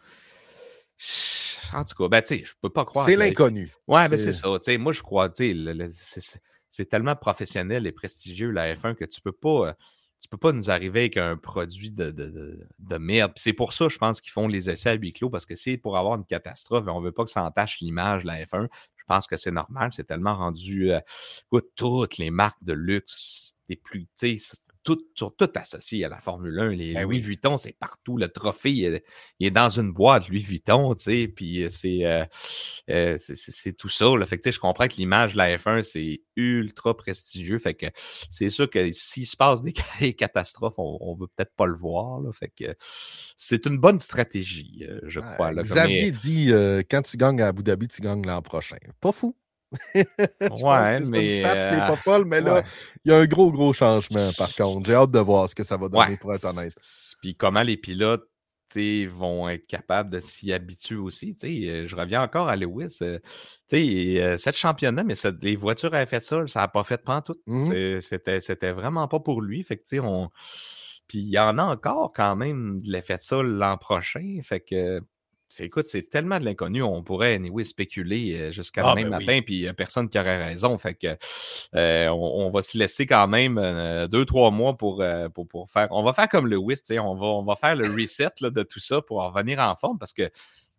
Speaker 3: en tout cas, je peux pas croire.
Speaker 2: C'est l'inconnu.
Speaker 3: Ouais, ben c'est ça. Moi, je crois, c'est tellement professionnel et prestigieux, la F1, que tu peux pas nous arriver avec un produit de merde. Puis c'est pour ça, je pense, qu'ils font les essais à huis clos, parce que c'est pour avoir une catastrophe et on veut pas que ça entache l'image de la F1. Je pense que c'est normal. C'est tellement rendu... toutes les marques de luxe, sont toutes associées à la Formule 1. Les Louis Vuitton, c'est partout. Le trophée, il est dans une boîte Louis Vuitton, puis c'est tout ça. Là. Fait que je comprends que l'image de la F1, c'est ultra prestigieux. Fait que c'est sûr que s'il se passe des catastrophes, on ne veut peut-être pas le voir. Là. Fait que c'est une bonne stratégie, je crois. Là,
Speaker 2: Xavier dit quand tu gagnes à Abu Dhabi, tu gagnes l'an prochain. Pas fou. Je pense que c'est une stat qui n'est pas folle, mais là, il y a un gros changement, par contre. J'ai hâte de voir ce que ça va donner, pour être honnête.
Speaker 3: Puis comment les pilotes vont être capables de s'y habituer aussi. Je reviens encore à Lewis. 7 championnats, mais les voitures avaient fait ça, ça n'a pas fait pantoute. C'était vraiment pas pour lui. Fait que, puis il y en a encore quand même de l'effet de ça l'an prochain. Fait que écoute, c'est tellement de l'inconnu, on pourrait spéculer jusqu'à demain matin, puis il n'y a personne qui aurait raison. Fait que on va se laisser quand même 2-3 mois pour faire. On va faire comme Lewis, on va faire le reset là, de tout ça pour en revenir en forme, parce que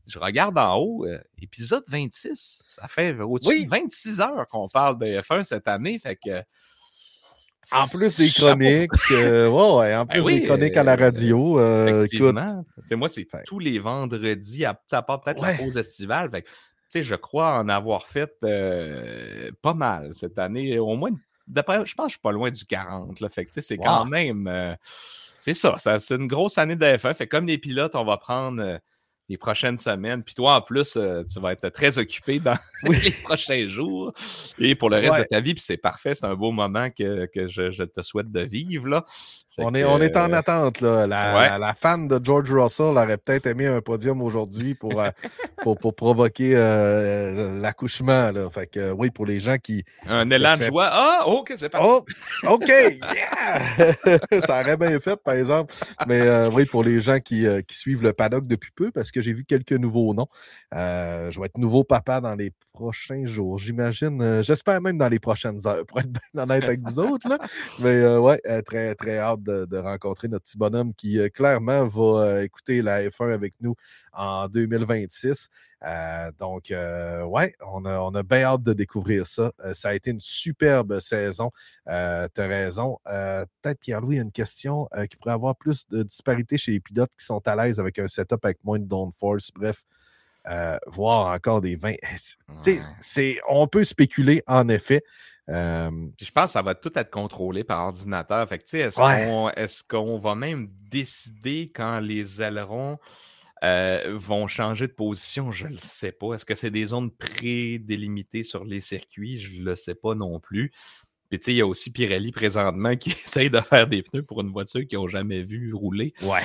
Speaker 3: je regarde en haut, épisode 26. Ça fait au-dessus de 26 heures qu'on parle de F1 cette année. Fait que.
Speaker 2: En plus des chroniques, en plus des chroniques à la radio.
Speaker 3: Effectivement. Moi, c'est tous les vendredis, à part peut-être la pause estivale. Fait que, je crois en avoir fait pas mal cette année. Au moins, d'après, je pense que je suis pas loin du 40. Là, fait que, c'est quand même. C'est ça. C'est une grosse année de F1. Fait comme les pilotes, on va prendre les prochaines semaines. Puis toi, en plus, tu vas être très occupé dans les prochains jours et pour le reste de ta vie. Puis c'est parfait. C'est un beau moment que je te souhaite de vivre. Là.
Speaker 2: On est en attente. Là. La fan de George Russell aurait peut-être aimé un podium aujourd'hui pour provoquer l'accouchement. Là. Fait que oui, pour les gens qui...
Speaker 3: Un élan de joie. Ah, OK, c'est parti.
Speaker 2: Oh, OK, yeah! Ça aurait bien fait, par exemple. Mais oui, pour les gens qui suivent le paddock depuis peu, parce que j'ai vu quelques nouveaux noms. Je vais être nouveau papa dans les prochains jours, j'imagine. J'espère même dans les prochaines heures, pour être bien honnête avec vous autres. Là. Mais ouais, très, très hâte de rencontrer notre petit bonhomme qui, clairement, va écouter la F1 avec nous en 2026. Donc, ouais, on a bien hâte de découvrir ça. Ça a été une superbe saison. Tu as raison. Peut-être, Pierre-Louis, il y a une question qui pourrait avoir plus de disparité chez les pilotes qui sont à l'aise avec un setup avec moins de downforce. Bref, voir encore des 20. On peut spéculer, en effet.
Speaker 3: Puis je pense que ça va tout être contrôlé par ordinateur. Fait que, est-ce qu'on va même décider quand les ailerons vont changer de position? Je ne le sais pas. Est-ce que c'est des zones prédélimitées sur les circuits? Je ne le sais pas non plus. Puis, il y a aussi Pirelli présentement qui essaye de faire des pneus pour une voiture qu'ils n'ont jamais vu rouler.
Speaker 2: Ouais.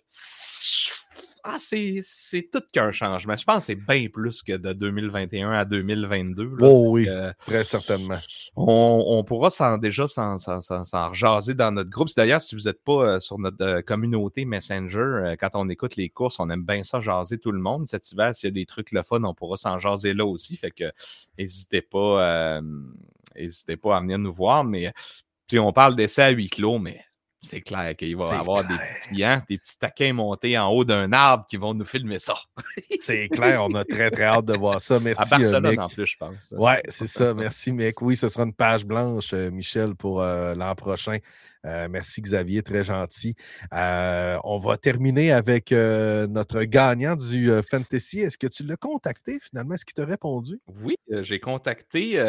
Speaker 3: C'est tout qu'un changement. Je pense que c'est bien plus que de 2021 à 2022. Là.
Speaker 2: Oh oui, très certainement.
Speaker 3: On pourra déjà s'en rejaser dans notre groupe. D'ailleurs, si vous n'êtes pas sur notre communauté Messenger, quand on écoute les courses, on aime bien ça jaser tout le monde. Cet hiver, s'il y a des trucs le fun, on pourra s'en jaser là aussi. Fait que n'hésitez pas à venir nous voir. Mais on parle d'essais à huis clos, mais c'est clair qu'il va y avoir des petits taquins montés en haut d'un arbre qui vont nous filmer ça.
Speaker 2: C'est clair, on a très, très hâte de voir ça. Merci,
Speaker 3: à Barcelone,
Speaker 2: Mick.
Speaker 3: en plus, je pense.
Speaker 2: Oui, c'est ça. Merci, Mick. Oui, ce sera une page blanche, Michel, pour l'an prochain. Merci, Xavier, très gentil. On va terminer avec notre gagnant du Fantasy. Est-ce que tu l'as contacté, finalement? Est-ce qu'il t'a répondu?
Speaker 3: Oui, j'ai contacté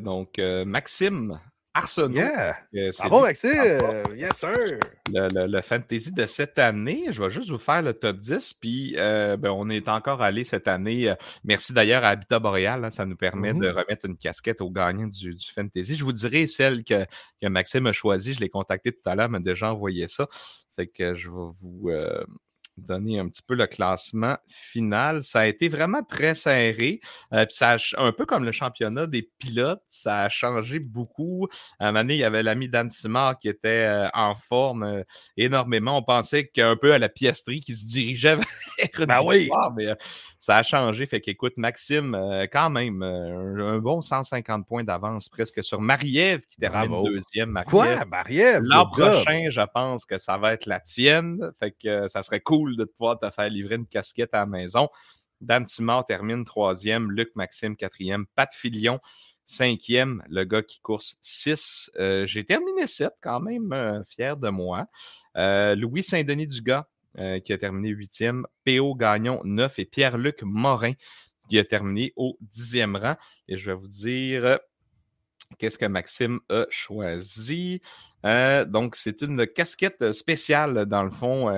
Speaker 3: Maxime Arsenault.
Speaker 2: Yeah! Bravo, Maxime! Yes, sir!
Speaker 3: Le fantasy de cette année, je vais juste vous faire le top 10, puis on est encore allé cette année. Merci d'ailleurs à Habitat Boréal, hein, ça nous permet de remettre une casquette aux gagnants du fantasy. Je vous dirai celle que Maxime a choisie, je l'ai contacté tout à l'heure, m'a déjà envoyé ça. Fait que je vais vous donner un petit peu le classement final. Ça a été vraiment très serré. Puis ça un peu comme le championnat des pilotes, ça a changé beaucoup. À un moment donné, il y avait l'ami Dan Simard qui était en forme énormément. On pensait qu'un peu à la Piastri qui se dirigeait vers une victoire, mais ça a changé. Fait qu'écoute, Maxime, quand même, un bon 150 points d'avance presque sur Marie-Ève qui termine deuxième. Marie-Ève.
Speaker 2: Quoi? Marie-Ève?
Speaker 3: L'an prochain, je pense que ça va être la tienne. Fait que ça serait cool de pouvoir te faire livrer une casquette à la maison. Dan Simard termine troisième, Luc Maxime quatrième, Pat Filion cinquième, le gars qui course 6. J'ai terminé 7 quand même, fier de moi. Louis Saint-Denis Dugas qui a terminé 8e, P.O. Gagnon 9 et Pierre-Luc Morin qui a terminé au 10e rang. Et je vais vous dire qu'est-ce que Maxime a choisi. Donc, c'est une casquette spéciale, dans le fond,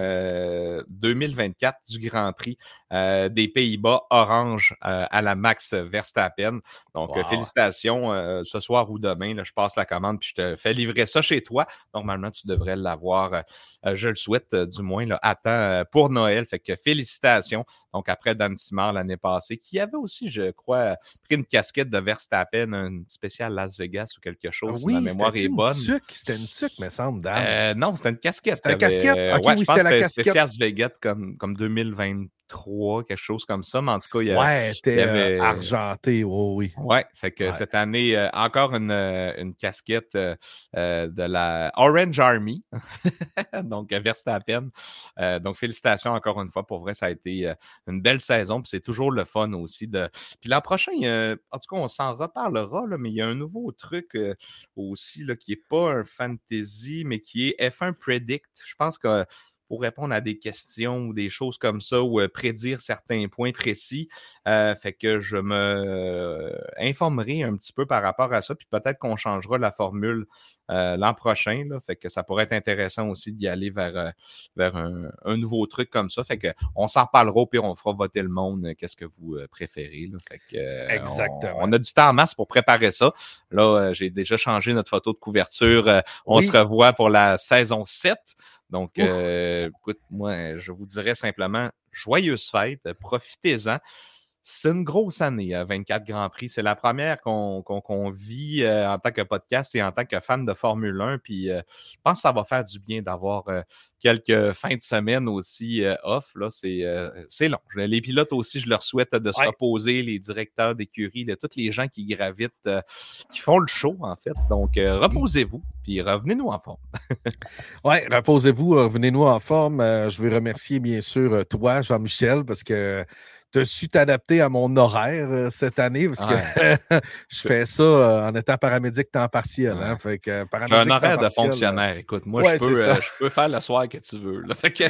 Speaker 3: 2024 du Grand Prix des Pays-Bas, orange à la Max Verstappen. Donc, félicitations ce soir ou demain. Là, je passe la commande puis je te fais livrer ça chez toi. Normalement, tu devrais l'avoir, je le souhaite du moins, là, à temps pour Noël. Fait que félicitations. Donc, après Dan Simard l'année passée, qui avait aussi, je crois, pris une casquette de Verstappen, une spéciale Las Vegas ou quelque chose, si ma mémoire est bonne.
Speaker 2: C'était une tuque, me semble, Dan.
Speaker 3: Non, c'était une casquette.
Speaker 2: C'était une casquette?
Speaker 3: Oui,
Speaker 2: c'était la casquette.
Speaker 3: C'était Las Vegas comme 2023. 3, quelque chose comme ça. Mais en tout cas,
Speaker 2: Ouais,
Speaker 3: il y
Speaker 2: t'es
Speaker 3: avait...
Speaker 2: argenté, oui.
Speaker 3: Ouais, fait que cette année, encore une casquette de la Orange Army, donc Verstappen. Donc, félicitations encore une fois. Pour vrai, ça a été une belle saison. Puis c'est toujours le fun aussi. Puis l'an prochain, en tout cas, on s'en reparlera, là, mais il y a un nouveau truc aussi là, qui n'est pas un fantasy, mais qui est F1 Predict. Je pense que pour répondre à des questions ou des choses comme ça ou prédire certains points précis. Fait que je me informerai un petit peu par rapport à ça, puis peut-être qu'on changera la formule l'an prochain. Là, fait que ça pourrait être intéressant aussi d'y aller vers un nouveau truc comme ça. Fait que on s'en reparlera, puis on fera voter le monde. Qu'est-ce que vous préférez? Là. Fait que
Speaker 2: Exactement.
Speaker 3: on a du temps en masse pour préparer ça. Là, j'ai déjà changé notre photo de couverture. On se revoit pour la saison 7. Donc, écoute, moi, je vous dirais simplement joyeuses fêtes, profitez-en. C'est une grosse année, 24 Grands Prix. C'est la première qu'on vit en tant que podcast et en tant que fan de Formule 1. Puis, je pense que ça va faire du bien d'avoir quelques fins de semaine aussi off. Là, c'est long. Les pilotes aussi, je leur souhaite de se reposer, les directeurs d'écurie, tous les gens qui gravitent, qui font le show, en fait. Donc, reposez-vous, puis revenez-nous en forme.
Speaker 2: Oui, reposez-vous, revenez-nous en forme. Je veux remercier, bien sûr, toi, Jean-Michel, parce que tu as su t'adapter à mon horaire cette année, parce que je fais ça en étant paramédic temps partiel. Hein, fait que,
Speaker 3: j'ai un horaire de fonctionnaire. Écoute, moi, je peux faire le soir que tu veux. Là, fait que...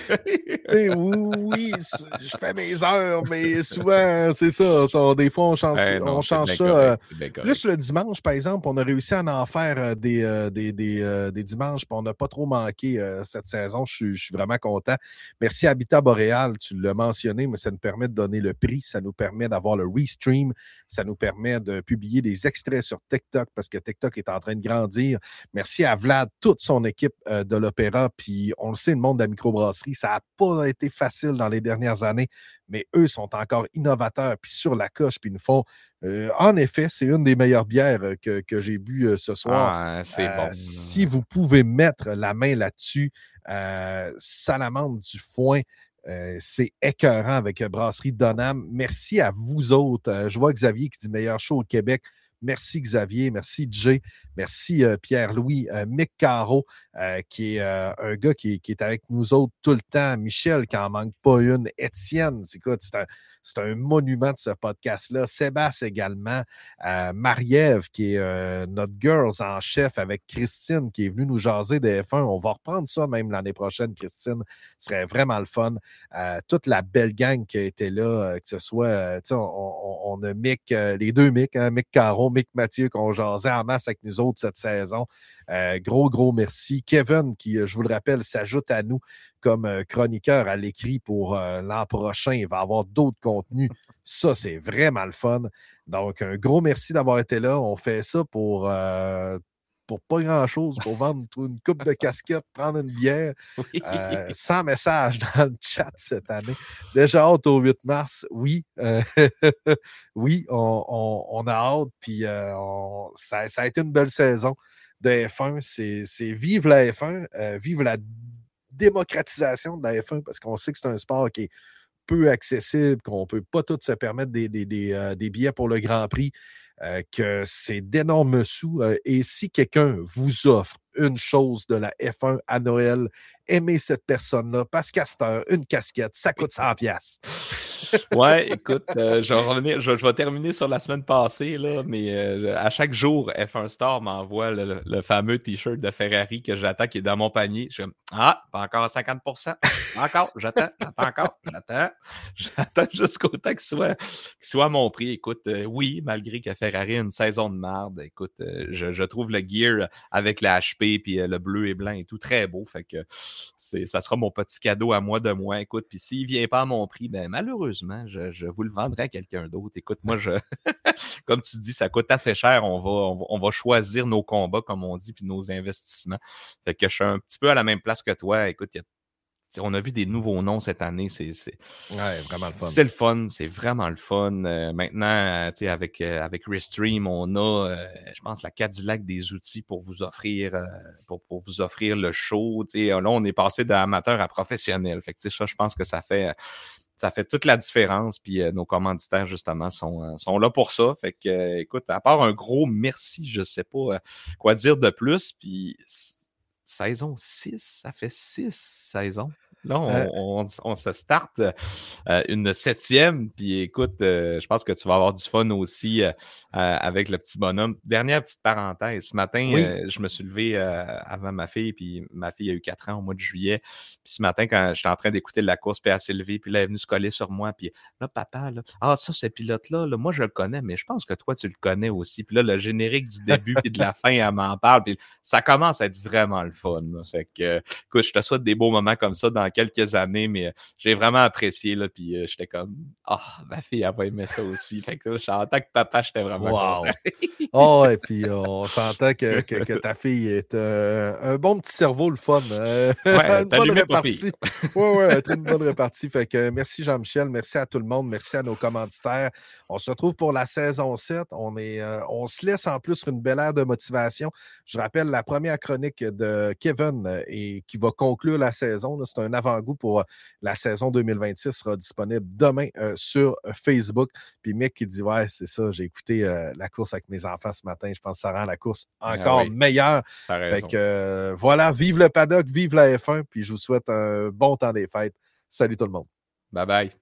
Speaker 2: oui, je fais mes heures, mais souvent, c'est ça. Des fois, on change ça. Plus le dimanche, par exemple, on a réussi à en faire des dimanches, puis on n'a pas trop manqué cette saison. Je suis vraiment content. Merci Habitat Boréal, tu l'as mentionné, mais ça nous permet de donner le prix, ça nous permet d'avoir le restream, ça nous permet de publier des extraits sur TikTok parce que TikTok est en train de grandir. Merci à Vlad, toute son équipe de l'Opéra, puis on le sait, le monde de la microbrasserie, ça n'a pas été facile dans les dernières années, mais eux sont encore innovateurs, puis sur la coche, puis ils nous font... en effet, c'est une des meilleures bières que j'ai bu ce soir.
Speaker 3: C'est bon.
Speaker 2: Si vous pouvez mettre la main là-dessus, Salamandre du Foin, c'est écœurant avec Brasserie Donham. Merci à vous autres. Je vois Xavier qui dit meilleur show au Québec. Merci Xavier, merci Jay, merci Pierre-Louis, Mick Caro, qui est un gars qui est avec nous autres tout le temps, Michel qui n'en manque pas une, Étienne, c'est un monument de ce podcast-là, Sébastien également, Marie-Ève qui est notre girls en chef avec Christine qui est venue nous jaser de F1. On va reprendre ça même l'année prochaine, Christine, ce serait vraiment le fun. Toute la belle gang qui a été là, que ce soit, on a Mick, les deux Mick, hein, Mick Caro, Mick Mathieu, qu'on jasait en masse avec nous autres cette saison. Gros merci. Kevin, qui, je vous le rappelle, s'ajoute à nous comme chroniqueur à l'écrit pour l'an prochain. Il va avoir d'autres contenus. Ça, c'est vraiment le fun. Donc, un gros merci d'avoir été là. On fait ça pour pas grand-chose, pour vendre une coupe de casquettes, prendre une bière, sans message dans le chat cette année. Déjà hâte au 8 mars, oui. Oui, on a hâte, puis ça a été une belle saison de F1. C'est vive la F1, vive la démocratisation de la F1, parce qu'on sait que c'est un sport qui est peu accessible, qu'on ne peut pas tous se permettre des billets pour le Grand Prix, que c'est d'énormes sous. Et si quelqu'un vous offre une chose de la F1 à Noël, aimez cette personne-là, parce qu'à cette heure, une casquette, ça coûte 100$.
Speaker 3: Ouais, écoute, je vais terminer sur la semaine passée, là, mais à chaque jour, F1 Star m'envoie le fameux T-shirt de Ferrari que j'attends, qui est dans mon panier. Je suis pas encore à 50%. Encore, j'attends encore. J'attends jusqu'au temps qu'il soit à mon prix. Écoute, oui, malgré que Ferrari a une saison de marde, écoute, je trouve le gear avec le HP puis le bleu et blanc et tout très beau. Fait que ça sera mon petit cadeau à moi de moi. Écoute, puis s'il vient pas à mon prix, ben malheureusement, je vous le vendrai à quelqu'un d'autre. Écoute, moi, comme tu dis, ça coûte assez cher. On va choisir nos combats, comme on dit, puis nos investissements. Fait que je suis un petit peu à la même place que toi. Écoute, on a vu des nouveaux noms cette année. C'est
Speaker 2: vraiment le fun.
Speaker 3: C'est le fun, c'est vraiment le fun. Maintenant, avec Restream, on a, je pense, la Cadillac des outils pour vous offrir pour vous offrir le show. Là, on est passé d'amateur à professionnel. Fait que, ça, je pense que ça fait ça fait toute la différence. Puis nos commanditaires, justement, sont là pour ça. Fait que, écoute, à part un gros merci, je sais pas quoi dire de plus. Puis saison 6, ça fait 6 saisons. Là, on se starte une 7e. Puis écoute, je pense que tu vas avoir du fun aussi avec le petit bonhomme. Dernière petite parenthèse. Ce matin,
Speaker 2: Oui.
Speaker 3: je me suis levé avant ma fille. Puis ma fille a eu 4 ans au mois de juillet. Puis ce matin, quand j'étais en train d'écouter la course, puis elle s'est levée, puis là, elle est venue se coller sur moi. Puis là, papa, là, ça, ce pilote-là, là, moi, je le connais, mais je pense que toi, tu le connais aussi. Puis là, le générique du début puis de la fin, elle m'en parle. Puis ça commence à être vraiment le fun. Là. Fait que, écoute, je te souhaite des beaux moments comme ça dans quelques années, mais j'ai vraiment apprécié, là, puis j'étais comme, ma fille, elle va aimer ça aussi. Fait que là, en tant que papa, j'étais vraiment content.
Speaker 2: Et puis on s'entend que ta fille est un bon petit cerveau, le fun.
Speaker 3: Ouais,
Speaker 2: une bonne
Speaker 3: répartie.
Speaker 2: Ouais, une bonne répartie. Fait que merci Jean-Michel, merci à tout le monde, merci à nos commanditaires. On se retrouve pour la saison 7. On se laisse en plus une belle ère de motivation. Je rappelle la première chronique de Kevin et qui va conclure la saison. C'est un avant-goût pour la saison 2026, sera disponible demain sur Facebook. Puis Mick qui dit, ouais, c'est ça, j'ai écouté la course avec mes enfants ce matin. Je pense que ça rend la course encore meilleure. Fait que voilà, vive le paddock, vive la F1. Puis je vous souhaite un bon temps des fêtes. Salut tout le monde.
Speaker 3: Bye bye.